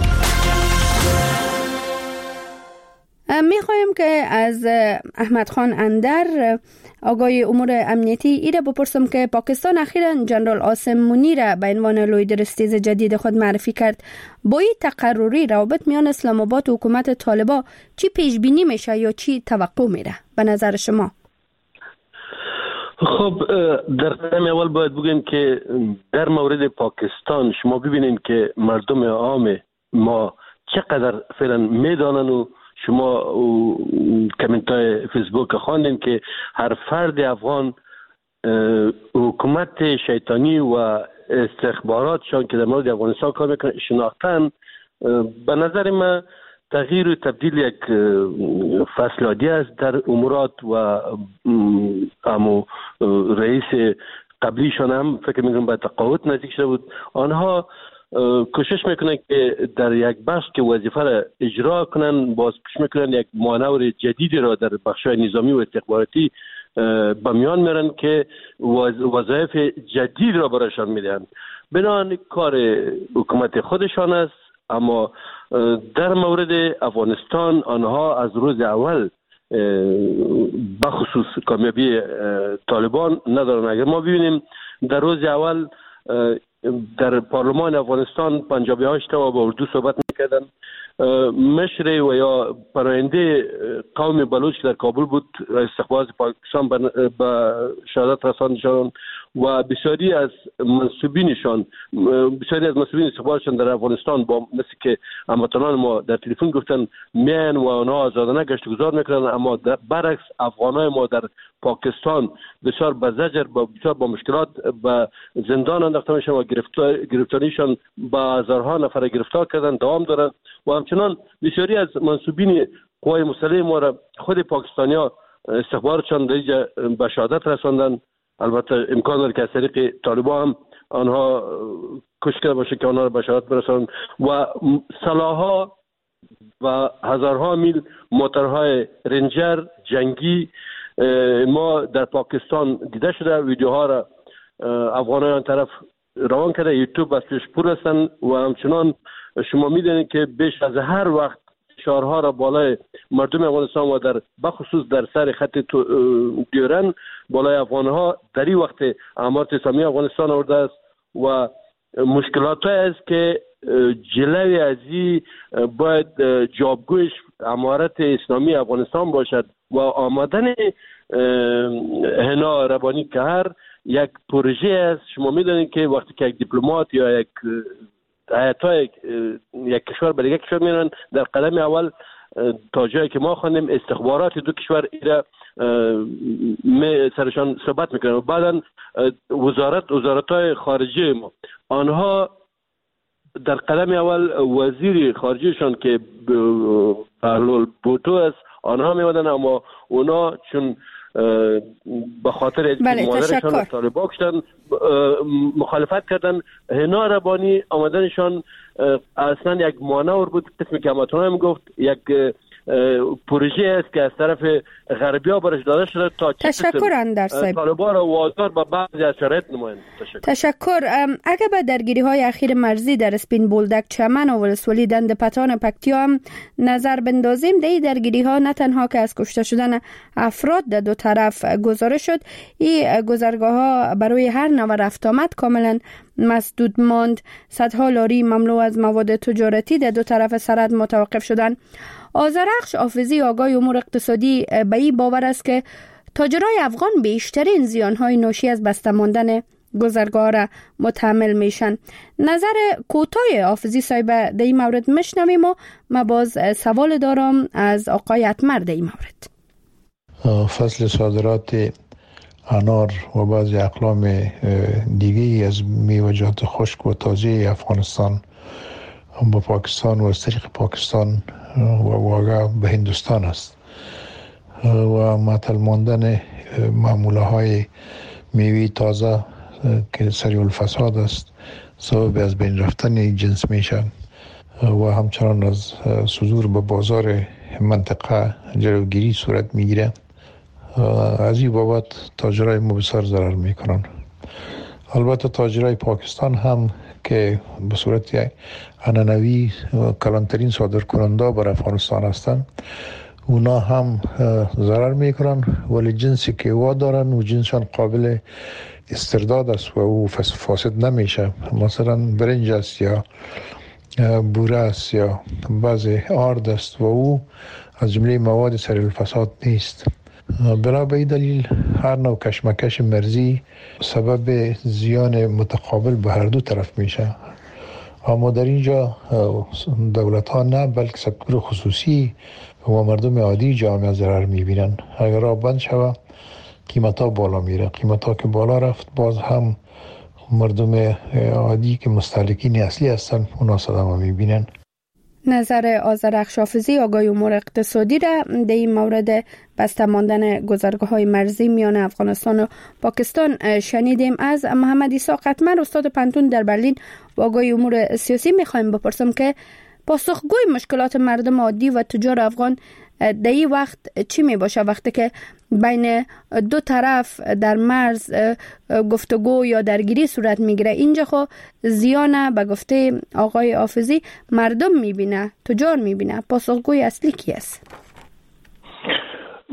میخوایم که از احمد خان اندر آگاهی امور امنیتی ایره بپرسم که پاکستان اخیراً جنرال عاصم منیر به عنوان لیدر استیز جدید خود معرفی کرد. با این تقرری روابط میان اسلام آباد و حکومت طالبان چی پیش بینی میشه یا چی توقع میره به نظر شما؟ خب در قدم اول باید بگیم که در مورد پاکستان شما ببینید که مردم عام ما چقدر فعلا میدانن و شما کامنت های فیسبوک خواندین که هر فرد افغان حکومت شیطانی و استخباراتشان که در مورد افغانستان کار میکنن شناختن. به نظر من تغییر و تبدیل یک فصل عادی است در امورات و امو رئیس قبلیشان هم فکر میکنم به تقاعد نزدیک شده بود. آنها کوشش میکنن که در یک بخش که وظیفه را اجرا کنن باز کوشش میکنن یک مانور جدیدی را در بخش‌های نظامی و استخباراتی به میان میرن که وظایف جدید را برایشان میدن. بنابراین کار حکومت خودشان است، اما در مورد افغانستان آنها از روز اول بخصوص کامیابی طالبان ندارن. اگر ما ببینیم در روز اول در پارلمان افغانستان پنجابی ها اشتباه با اردو صحبت میکردن. مشر و یا پراینده قوم بلوچ در کابل بود، استخبارات پاکستان به شهادت رساندشان و بسیاری از منصوبین استخباراتشان در افغانستان با مثل که هموطنان ما در تلفن گفتن میان و آنها آزادانه گشت گذار میکنن، اما برعکس افغانای ما در پاکستان بسیار به زجر بسیار با مشکلات به زندان انداخته میشن و گرفتاریشان به هزارها نفر گرفتار کردن دوام دارن و همچنان بسیاری از منصوبین قوای مسلح ما را خود پاکستانیا استخباراتشان به شهادت رساندن. البته امکان داره که از طریق طالبان هم آنها کشته باشه که آنها را به شهادت برسانند و سلاح‌ها و هزارها میل موتورهای رنجر جنگی ما در پاکستان دیده شده. ویدیوها را افغانان طرف روان کرده، یوتیوب از پیش پر هستند و همچنان شما میدونید که بیش از هر وقت فشارها را بالای مردم افغانستان و در بخصوص در سر خط دیورن بالای افغانها در این وقت امارت اسلامی افغانستان آورده است و مشکلات است که جلوی ازی باید جوابگویش امارت اسلامی افغانستان باشد و آمدن هنا ربانی کهر یک پروژه است. شما میدونید که وقتی که یک دیپلمات یا یک هیئت‌های یک کشور به دیگر کشور میرن در قدم اول تا جایی که ما خواندیم استخبارات دو کشور ایرا سرشان صحبت میکنن و بعدا وزارت‌های خارجه ما آنها در قدم اول وزیر خارجهشان که بهلول بوتو است آنها میمدن، اما اونا چون به خاطر مادرشان طالبان کشتن مخالفت کردن. هنا ربانی آمدنشان اصلا یک مانور بود، قسمی که همتون هم گفت یک پروژه است که از طرف غربی‌ها برش داده شده تا تشکر اندر صاحب طالبان را وادار به بعضی از شرایط نمایند. تشکر. اگر به درگیری‌های اخیر مرزی در اسپین بولدک چمن و ولسوالی دند پتان پکتیا هم نظر بندازیم، در این درگیری‌ها نه تنها که از کشته شدن افراد در دو طرف گزارش شد، این گذرگاه‌ها برای هر نوع رفت آمد کاملا مسدود ماند. صدها لاری مملو از مواد تجارتی در دو طرف سرحد متوقف شدند. آذرخش حافظی آگاه امور اقتصادی به این باور است که تاجرای افغان بیشترین زیانهای ناشی از بسته ماندن گذرگاه را متحمل میشن. نظر کوتاه حافظی صاحب در این مورد میشنویم و من باز سوال دارم از آقای اتمر در این مورد. فصل صادرات انار و بعضی اقلام دیگه از میوه‌جات خشک و تازه افغانستان با پاکستان و از طریق پاکستان و واقع به هندوستان است و معطل ماندن معموله های میوه تازه که سریع الفساد است سبب از بین رفتن جنس میشن و همچنان از صدور به بازار منطقه جلوگیری صورت میگیره. از این بابت تاجرای ما بسیار ضرر میکنن. البته تاجرای پاکستان هم که به صورت عنعنوی کلانترین صادر کننده بر افغانستان هستند، اونا هم ضرر میکنن، ولی جنسی که وا دارن و جنسشان قابل استرداد است و او فاسد نمیشه. مثلا برنج است یا بوره است یا بعض آرد است و او از جمله مواد سریع الفساد نیست. بنا به این دلیل هر نوع کشمکش مرزی سبب زیان متقابل به هر دو طرف میشه. اما در اینجا دولت ها نه بلکه سکتور خصوصی و مردم عادی جامعه ضرر میبینن. اگر راه بند شود قیمت ها بالا میره، قیمت ها که بالا رفت باز هم مردم عادی که مستهلکین اصلی هستن اونا صدمه میبینن. نظر آذرخش حافظی آگاه امور اقتصادی را در این مورد بسته ماندن گذرگاه‌های مرزی میان افغانستان و پاکستان شنیدیم. از محمد عیسی قتمر استاد پنتون در برلین و آگاه امور سیاسی میخوایم بپرسم که پاسخگوی مشکلات مردم عادی و تجار افغان در این وقت چی می باشه وقتی که بین دو طرف در مرز گفتگو یا درگیری صورت میگیره؟ اینجا خو زیان به گفته آقای حافظی مردم میبینه، تجار میبینه. پاسخگوی اصلی کی است؟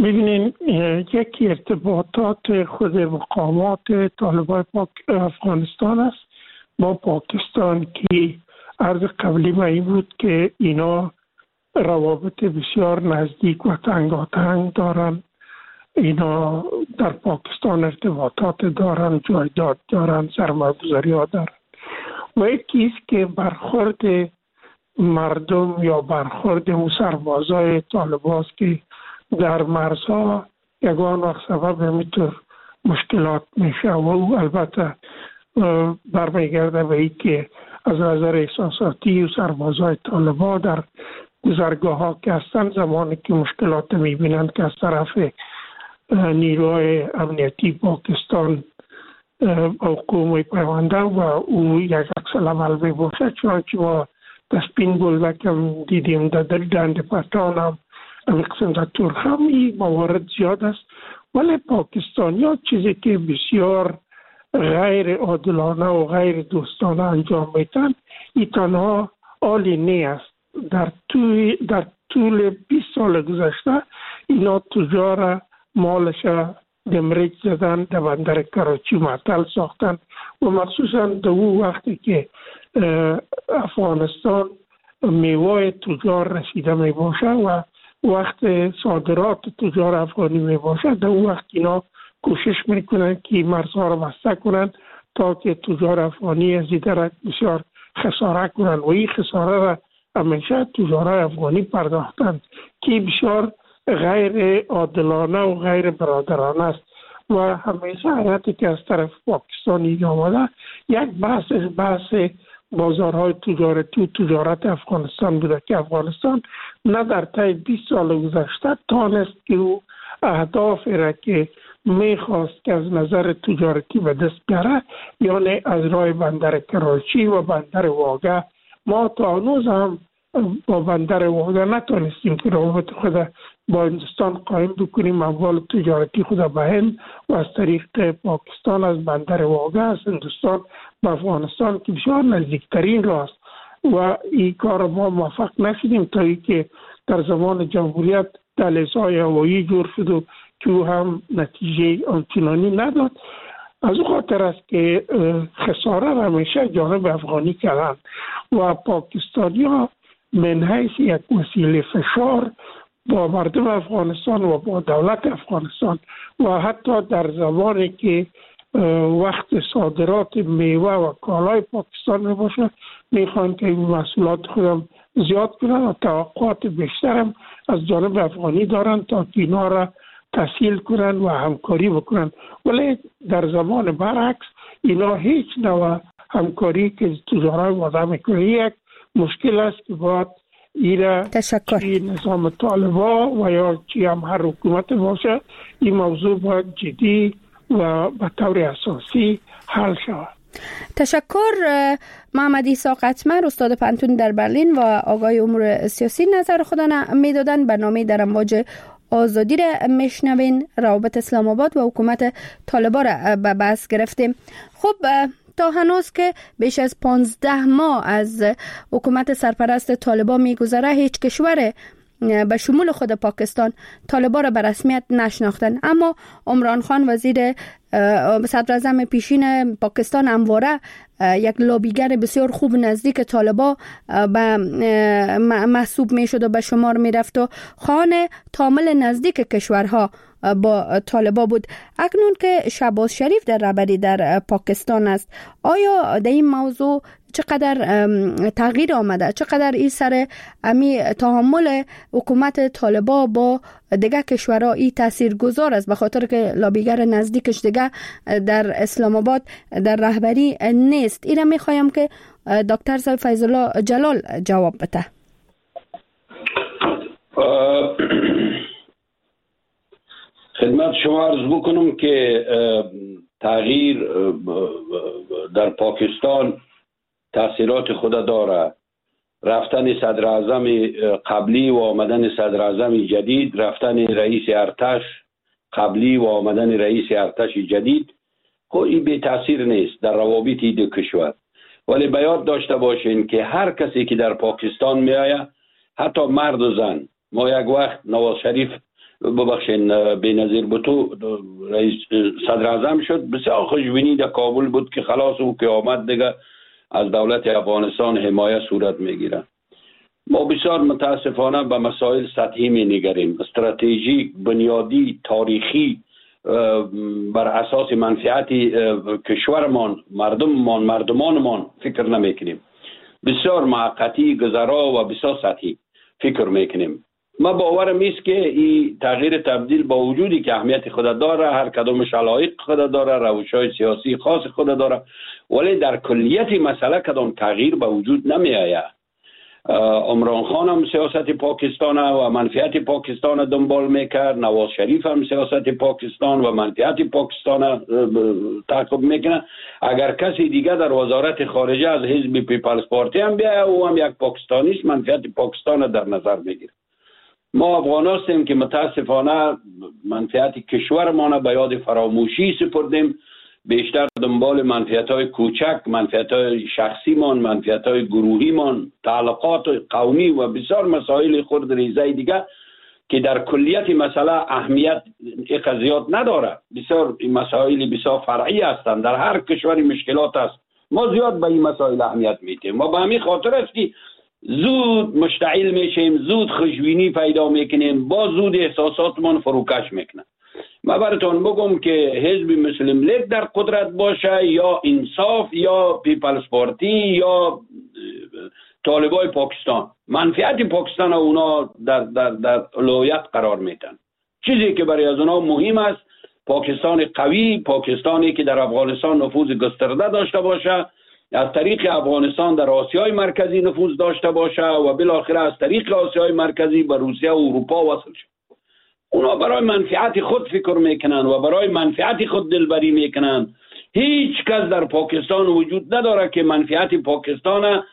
ببینین یکی ارتباطات خود مقامات طالبان افغانستان است با پاکستان که عرض قبلی ما این بود که اینا روابط بسیار نزدیک و تنگاتنگ دارن. اینا در پاکستان ارتباطات دارن، جایداد دارن، سرمایه‌گذاری ها دارن و یکی است که برخورد مردم یا برخورد سربازای طالبان است که در مرزها یگان وقت سبب همیتر مشکلات میشه و او البته برمیگرده به این که از نظر احساساتی و سربازای طالبان در گذرگاه ها که هستن زمانی که مشکلات میبینند که از طرف نیروهای امنیتی پاکستان حکومت پیونده و او یک عکس العمل میباشه، چنانچه ما در سپین گلبک هم دیدیم، در دند پتان هم قسم در ترک هم این موارد زیاد است. ولی پاکستانی ها چیزی که بسیار غیر عادلانه و غیر دوستانه انجام میتن این تنها عالی نیست. در طول 20 سال گذشته اینا تجار مالش دمریج زدن، در بندر کراچی معطل ساختن و مخصوصا در او وقتی که افغانستان میوه تجار رسیده می باشه و وقت صادرات تجار افغانی می باشه، در او وقت اینا کوشش میکنن که مرزها را بسته کنن تا که تجار افغانی از این طرف بسیار خساره کنن و این خساره را همیشه تجارای افغانی پرداختن که بسیار غیر عادلانه و غیر برادرانه است و همیشه حالتی که از طرف پاکستانی آمده یک بحث بازارهای تجارتی و تجارت افغانستان بوده که افغانستان نه در طی 20 سال گذشته تانست که او اهدافی را که میخواست که از نظر تجارتی به دست بیاره، یعنی از راه بندر کراچی و بندر واگه، ما تا هنوز هم با بندر واگه نتونستیم که روابط خود با هندوستان قایم بکنیم، اموال تجارتی خود به هند و از طریق پاکستان از بندر واگه از هندوستان به افغانستان که بسیار نزدیکترین راست و این کار ما موفق نشدیم تا ای که در زمان جمهوریت دهلیزهای هوایی جور شد و که هم نتیجه آنچنانی نداد. از او خاطر است که خساره را همیشه جانب افغانی کردن و پاکستانی ها من حیث یک وسیله فشار با مردم افغانستان و با دولت افغانستان و حتی در زمانی که وقت صادرات میوه و کالای پاکستان می باشه میخوان که این محصولات خودم زیاد کنن و توقعات بیشترم از جانب افغانی دارن تا که اینا را تسهیل کنن و همکاری بکنن. ولی در زمان برعکس اینا هیچ نوع همکاری که تجارت وضع میکنه یک مشکل است که باید ایره چی نظام طالبا و یا چی هم هر حکومت باشه این موضوع باید جدی و به طور اساسی حل شود. تشکر محمد عیسی قطمر، استاد پانتون در برلین و آقای امور سیاسی نظر خودن میدادن. برنامه در امواج آزادی را میشنوین. روابط اسلام آباد و حکومت طالبان را به بحث گرفتیم. خب تا هنوز که بیش از 15 ماه از حکومت سرپرست طالبان میگذره هیچ کشور به شمول خود پاکستان طالبان را به رسمیت نشناختن، اما عمران خان وزیر صدر اعظم پیشین پاکستان همواره یک لابیگر بسیار خوب نزدیک طالبان محسوب می شد و به شمار می رفت و خان تامل نزدیک کشورها با طالبان بود. اکنون که شهباز شریف در رهبری در پاکستان است، آیا در این موضوع چقدر تغییر آمده؟ چقدر این سر امی تحمل حکومت طالبان با دیگه کشورها این تأثیر گذار است، به خاطر که لابیگر نزدیکش دیگه در اسلام آباد در رهبری نیست؟ این را میخوایم که دکتر صاحب فیض الله جلال جواب بده. خدمت شما عرض بکنم که تغییر در پاکستان تأثیرات خود داره. رفتن صدر اعظم قبلی و آمدن صدر اعظم جدید، رفتن رئیس ارتش قبلی و آمدن رئیس ارتش جدید، خب این بی تأثیر نیست در روابط دو کشور. ولی باید داشته باشین که هر کسی که در پاکستان می آید، حتی مرد و زن، ما یک وقت نواز شریف ببخشین بینظیر بوتو رئیس صدر اعظم شد، بسیار خوشبینی در کابل بود که خلاص او که آمد دیگه از دولت افغانستان حمایت صورت میگیره. ما بسیار متاسفانه به مسائل سطحی می نگریم، استراتژیک، بنیادی، تاریخی، بر اساس منفعت کشورمان، مردمانمان فکر نمی کنیم. بسیار معقتی، گذرا و بسیار سطحی فکر میکنیم. ما باورم است که این تغییر تبدیل با وجودی که اهمیت خود داره، هر کدامش علایق خود داره، روش‌های سیاسی خاص خود داره، ولی در کلیت مسئله کدام تغییر به وجود نمی آید. عمران خان هم سیاست پاکستان و منفعت پاکستان دنبال میکرد، نواز شریف هم سیاست پاکستان و منفعت پاکستان تعقیب میکنه. اگر کسی دیگه در وزارت خارجه از حزب پیپلز پارتی هم بیاید، او هم یک پاکستانی است، منفعت پاکستان در نظر میگیره. ما افغان هستیم که متاسفانه منفعت کشورمان به یاد فراموشی سپردیم، بیشتر دنبال منفعت‌های کوچک، منفعت‌های شخصیمان، منفعت‌های گروهیمان، تعلقات قومی و بسیار مسائل خرد ریزه دیگه که در کلیت مسئله اهمیت زیاد نداره. بسیار مسائل بسیار فرعی هستند، در هر کشوری مشکلات است. ما زیاد به این مسائل اهمیت میدیم. ما به همین خاطر است که زود مشتعل میشیم، زود خوشبینی پیدا میکنیم، با زود احساساتمان فروکش میکنه. ما براتون بگم که حزب مسلم لیگ در قدرت باشه یا انصاف یا پیپلز پارتی یا طالبای پاکستان، منفعت پاکستان اونا در اولویت قرار میتن. چیزی که برای از اونا مهم است پاکستان قوی، پاکستانی که در افغانستان نفوذ گسترده داشته باشه، از طریق افغانستان در آسیای مرکزی نفوذ داشته باشه و بالاخره از طریق آسیای مرکزی به روسیه و اروپا وصل شه. اونا برای منفعت خود فکر میکنن و برای منفعت خود دلبری میکنن. هیچ کس در پاکستان وجود نداره که منفعت پاکستان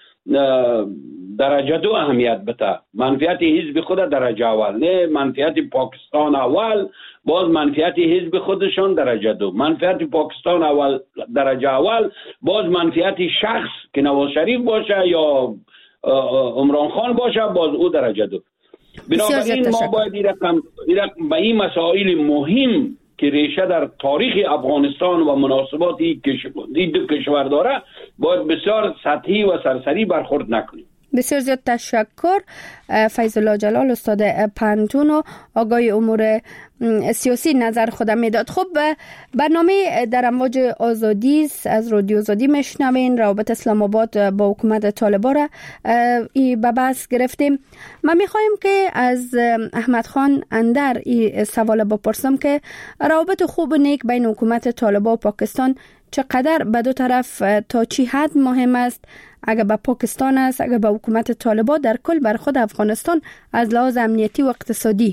درجه دو اهمیت بده، منفعت حزب خود درجه اول، نه منفعت پاکستان اول باز منفعت حزب خودشان درجه دو، منفعت پاکستان اول درجه اول باز منفعت شخص که نواز شریف باشه یا عمران خان باشه باز او درجه دو. بنابراین ما باید به این مسائل مهم که ریشه در تاریخ افغانستان و مناسبات این دو کشور داره باید بسیار سطحی و سرسری برخورد نکنیم. بسیار زیاد تشکر فیض الله جلال، استاد پنتون و آقای امور سیاسی نظر خودم میداد. خب برنامه در امواج آزادی از رادیو آزادی میشنوین. روابط اسلام آباد با حکومت طالبان را به بحث گرفتیم. من میخوایم که از احمد خان اندر این سوال بپرسم که روابط خوب و نیک بین حکومت طالبان و پاکستان چقدر به دو طرف تا چی حد مهم است؟ اگر به پاکستان است، اگر به حکومت طالبان، در کل بر خود افغانستان از لحاظ امنیتی و اقتصادی؟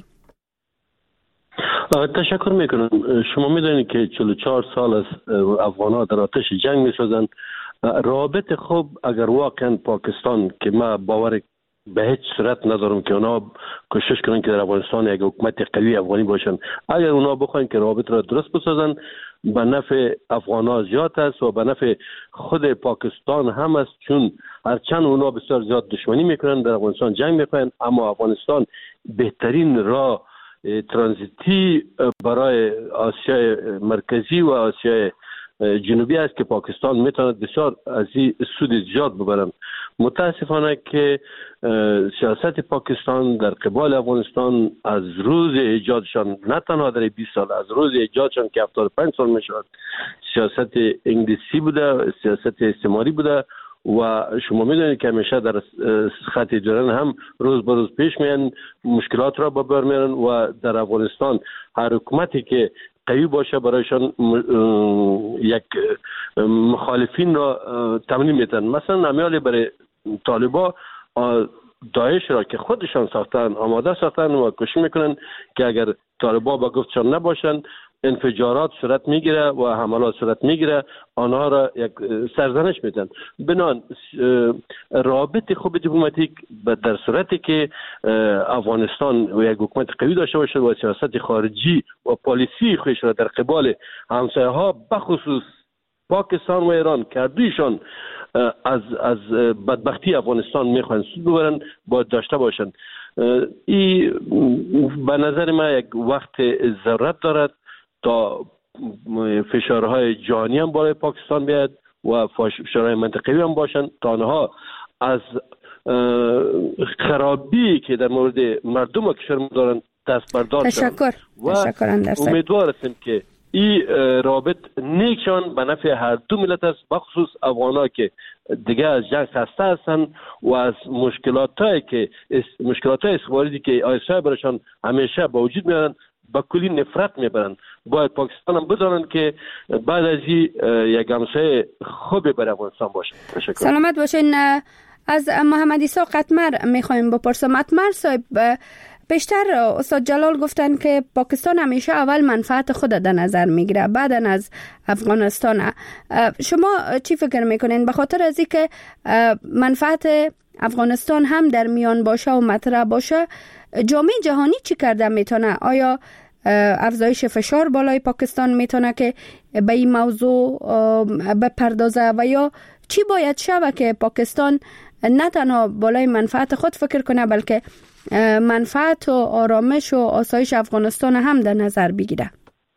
تشکر میکنم. شما میدونید که 44 سال است افغان‌ها در آتش جنگ میسازند. رابط خوب اگر واقعا پاکستان که ما باور به هیچ صورت ندارم که اونا کوشش کنن که در افغانستان یک حکومت قوی افغانی باشن، اگر اونا بخواین که رابط را درست بسازن به نفع افغان‌ها زیاد است و به نفع خود پاکستان هم است، چون هرچند اونا بسیار زیاد دشمنی میکنن در افغانستان جنگ میکنن، اما افغانستان بهترین راه ترانزیتی برای آسیای مرکزی و آسیای جنوبی است که پاکستان میتواند بسیار از این سود زیاد ببرند. متاسفانه که سیاست پاکستان در قبال افغانستان از روز ایجادشان، نه تنها در 20 سال، از روز ایجادشان که 75 سال میشود، سیاست انگلیسی بوده، سیاست استعماری بوده و شما میدونید که همیشه در خط دوران هم روز به روز پیش میان، مشکلات را به بر میارن و در افغانستان هر حکومتی که قوی باشه برایشان یک مخالفین را تمرین میتن. مثلا نمیالی برای طالبا داعش را که خودشان ساختن آماده ساختن و کوشش میکنن که اگر طالبا با گفتشان نباشن انفجارات صورت میگیره و حملات صورت میگیره، آنها را یک سرزنش میدن. بنان رابط خوب دیپلماتیک در صورتی که افغانستان و یک حکومت قوی داشته باشه و سیاست خارجی و پالیسی خودش را در قبال همسایه ها بخصوص پاکستان و ایران که دویشان از بدبختی افغانستان میخوان سود ببرن باید داشته باشند. این به نظر من یک وقت ضرورت دارد تا فشارهای جهانی هم بالای پاکستان بیاد و فشارهای منطقه‌ای هم باشند تا آنها از خرابی که در مورد مردم کشور دارند دست بردار شوند. تشکر. امیدوار هستیم که این رابط نیکشان به نفع هر دو ملت است، بخصوص افغان‌ها که دیگه از جنگ خسته هستند و از مشکلات استخباراتی که آیسای برشان همیشه با وجود میارن با کلی نفرت میبرند. باید پاکستان هم بدانند که بعد از این یک همسایه خوبی برای افغانستان باشه. تشکر. سلامت باشین. از محمد عیسی قطمر میخوایم بپرسم. قطمر صاحب، بیشتر استاد جلال گفتن که پاکستان همیشه اول منفعت خود در نظر میگیره بعداً از افغانستان. شما چی فکر میکنین؟ به خاطر از اینکه منفعت افغانستان هم در میان باشه و مطرح باشه، جامعه جهانی چی کرده میتونه؟ آیا افزایش فشار بالای پاکستان میتونه که به این موضوع بپردازه و یا چی باید شود که پاکستان نه تنها بالای منفعت خود فکر کنه بلکه منفعت و آرامش و آسایش افغانستان هم در نظر بگیره؟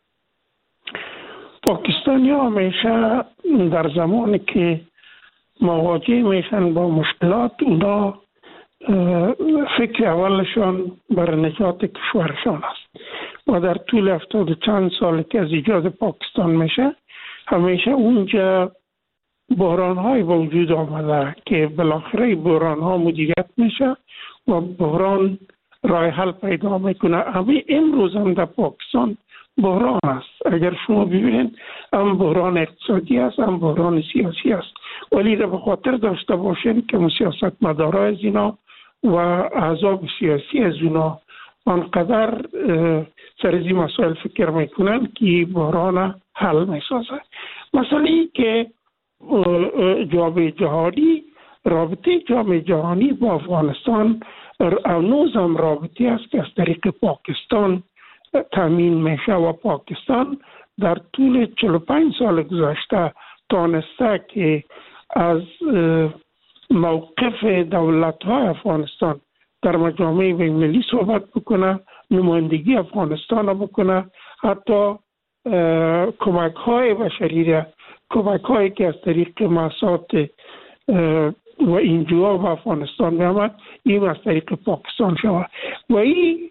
پاکستانی همیشه در زمانی که مواجه میشن با مشکلات، اونا فکر اولشان بر نجات کشورشان است و در طول 70 چند سال که از ایجاد پاکستان میشه همیشه اونجا بحران های با وجود آمده که بالاخره بحران ها مدیریت میشه و بحران راه حل پیدا میکنه. همین امروز هم در پاکستان بحران است. اگر شما ببینید هم بحران اقتصادی است هم بحران سیاسی است، ولی را به خاطر داشته باشین که سیاستمدارای از اینا و احزاب سیاسی از اونا آنقدر سر از این مسائل فکر میکنن که بحران حل میسازه. مسئله که جامعه جهانی، رابطه جامعه جهانی با افغانستان هنوز هم رابطه است که از طریق پاکستان تامین میشه و پاکستان در طول 45 سال گذشته تانسته که از موقف دولت‌های افغانستان در مجامع بین‌المللی صحبت بکنه، نمایندگی افغانستان را بکنه، حتی کمک‌های بشری، کمک‌هایی که از طریق مؤسسات و اینجا به افغانستان می‌آمد، این از طریق پاکستان شود و این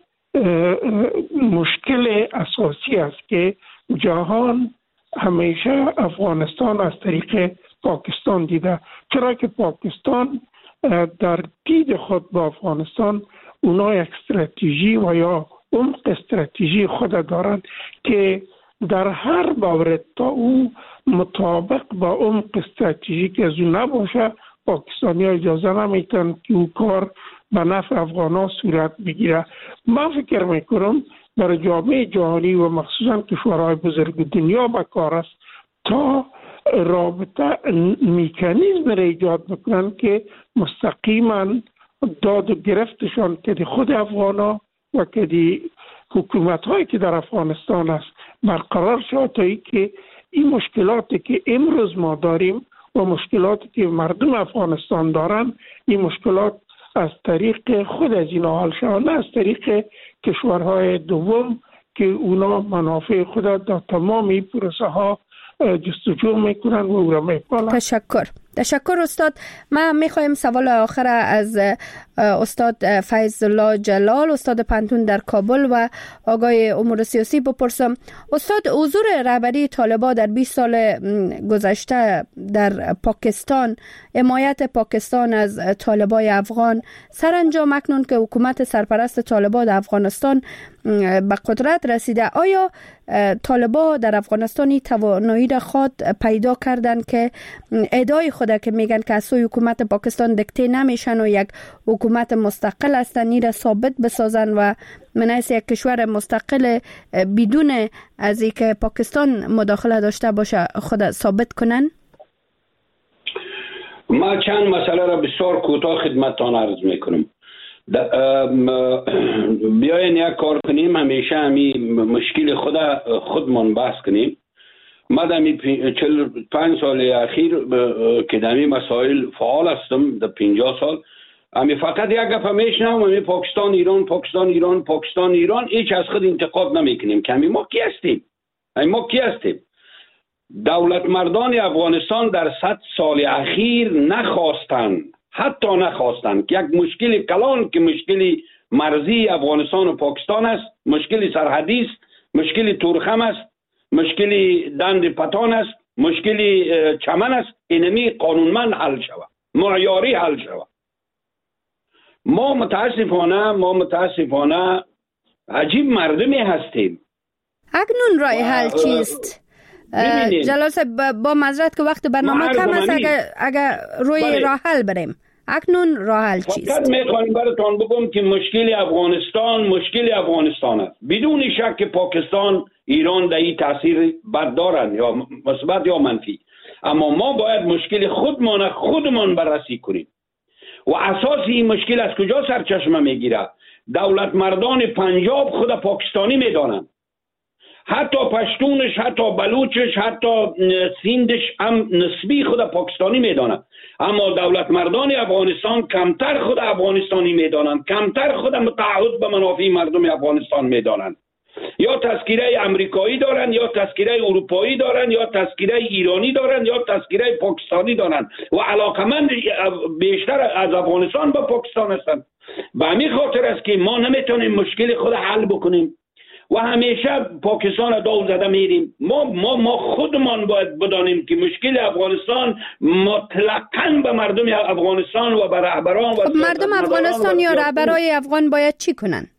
مشکل اساسی است که جهان همیشه افغانستان از طریق پاکستان دیده، چرا که پاکستان در دید خود با افغانستان اونا یک استراتژی و یا عمق استراتژی خود دارند که در هر مورد تا او مطابق با عمق استراتژی که از اون نباشه پاکستانی ها اجازه نمیتن که او کار به نفع افغان ها صورت بگیره. من فکر میکنم برای جامعه جهانی و مخصوصا کشورهای بزرگ دنیا بکار است تا رابطه میکانیزم را ایجاد بکنن که مستقیما داد و گرفتشان که خود افغان ها و که حکومت هایی که در افغانستان است برقرار شد تا ای که این مشکلاتی که امروز ما داریم و مشکلاتی که مردم افغانستان دارن، این مشکلات از طریق خود از اینا حل شود، نه از طریق کشورهای دوم که اونا منافع خود در تمامی پروسه ها جستجو میکنن و او را میپالن. تشکر استاد. ما میخوایم سوال آخر از استاد فیض الله جلال، استاد پنتون در کابل و آقای امور سیاسی بپرسم. استاد، حضور رهبری طالبان در 20 سال گذشته در پاکستان، حمایت پاکستان از طالبان افغان، سرانجام اکنون که حکومت سرپرست طالبان در افغانستان به قدرت رسیده، آیا طالبان در افغانستان توانایی را خود پیدا کردن که ادعای خود که میگن که از سوی حکومت پاکستان دکته نمیشن و یک حکومت مستقل هستن، این را ثابت بسازن و من از یک کشور مستقل بدون از اینکه پاکستان مداخله داشته باشه خود ثابت کنن؟ ما چند مسئله را بسیار کوتاه خدمتتان عرض میکنم. بیاین یک کار کنیم، همیشه همین مشکل خودمان بحث کنیم. ما در 45 سال اخیر که در این مسائل فعال هستم، در 50 سال امی فقط یک گپ میشنم امی پاکستان ایران پاکستان ایران پاکستان ایران، هیچ از خود انتقاد نمیکنیم که ما کی هستیم؟ ما کی هستیم؟ دولت مردان افغانستان در 100 سال اخیر نخواستند، حتی نخواستند که یک مشکل کلان که مشکل مرزی افغانستان و پاکستان است، مشکل سرحدی است، مشکل تورخم است، مشکل دند پتان است، مشکل چمن است، اینمی قانونمند حل شود، معیاری حل شود. ما متاسفانه عجیب مردمی هستیم. اکنون راه حل چیست؟ جلال صاحب با معذرت که وقت برنامه کم است، اگر روی راه حل بریم، اکنون راه حل چیست؟ فقط میخوایم براتون بگم که مشکل افغانستان است. بدون شک پاکستان ایران در این تاثیر بد دارند، یا مثبت یا منفی، اما ما باید مشکل خودمان بررسی کنیم. و اساس این مشکل از کجا سرچشمه میگیره؟ دولت مردان پنجاب خود پاکستانی میدانند، حتی پشتونش، حتی بلوچش، حتی سیندش هم نسبی خود پاکستانی میدانند، اما دولت مردان افغانستان کمتر خود افغانستانی میدانند، کمتر خود متعهد به منافع مردم افغانستان میدانند. یا تذکیره امریکایی دارند، یا تذکیره اروپایی دارند، یا تذکیره ایرانی دارند، یا تذکیره پاکستانی دارند و علاقمند بیشتر از افغانستان به پاکستان هستند. به همین خاطر است که ما نمیتونیم مشکل خود حل بکنیم و همیشه پاکستان دو زده میریم. ما خودمان باید بدانیم که مشکل افغانستان مطلقاً به مردم افغانستان و به رهبران و مردم افغانستان یا رهبرای افغان باید چی کنن؟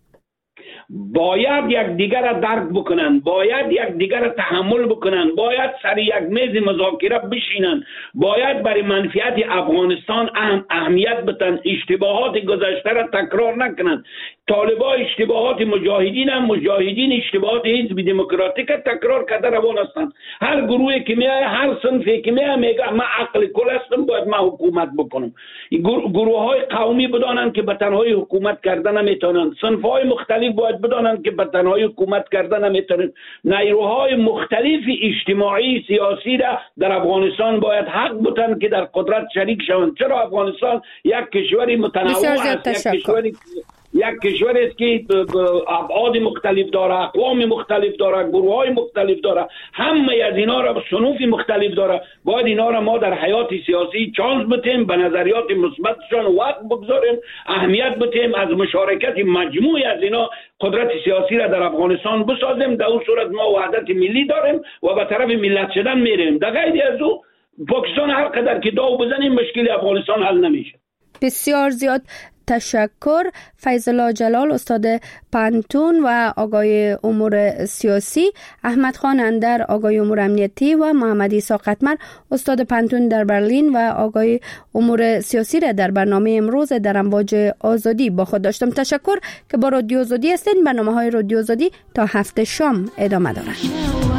باید یک دیگر را درک بکنن، باید یک دیگر را تحمل بکنن، باید سر یک میز مذاکره بشینن، باید برای منفعت افغانستان اهمیت بدن، اشتباهات گذشته را تکرار نکنن. طالبا اشتباهات مجاهدین اشتباهات حزب دموکراتیک تکرار کرده روان هستند. هر گروهی که میاد، هر صنفی که میگه من عقل کل هستم، باید من حکومت بکنم. گروه های قومی بدانند که به تنهایی حکومت کردن نمیتونن، صنف های مختلف باید بدانند که به تنهایی حکومت کردن نمیتونن. نیروهای مختلف اجتماعی سیاسی را در افغانستان باید حق بدن که در قدرت شریک شوند. چرا افغانستان یک کشوری متنوع است، یک کشوری است که ابعاد مختلف داره، اقوام مختلف داره، گروه های مختلف داره، همه از اینا را صنوف مختلف داره. باید اینا را ما در حیات سیاسی چانس بدیم، به نظریات مثبتشان وقت بگذاریم، اهمیت بدیم، از مشارکت مجموعی از اینا قدرت سیاسی را در افغانستان بسازیم. در اون صورت ما وحدت ملی داریم و به طرف ملت شدن میریم. در غیر از او پاکستان هر قدر که داو بزنیم مشکل افغانستان حل نمیشه. بسیار زیاد تشکر. فیض الله جلال، استاد پانتون و آقای امور سیاسی، احمد خان اندر، آقای امور امنیتی و محمد عیسی قطمر، استاد پانتون در برلین و آقای امور سیاسی را در برنامه امروز در امواج آزادی با خود داشتم. تشکر که با رادیو آزادی هستین. برنامه‌های رادیو آزادی تا هفته شام ادامه دارد.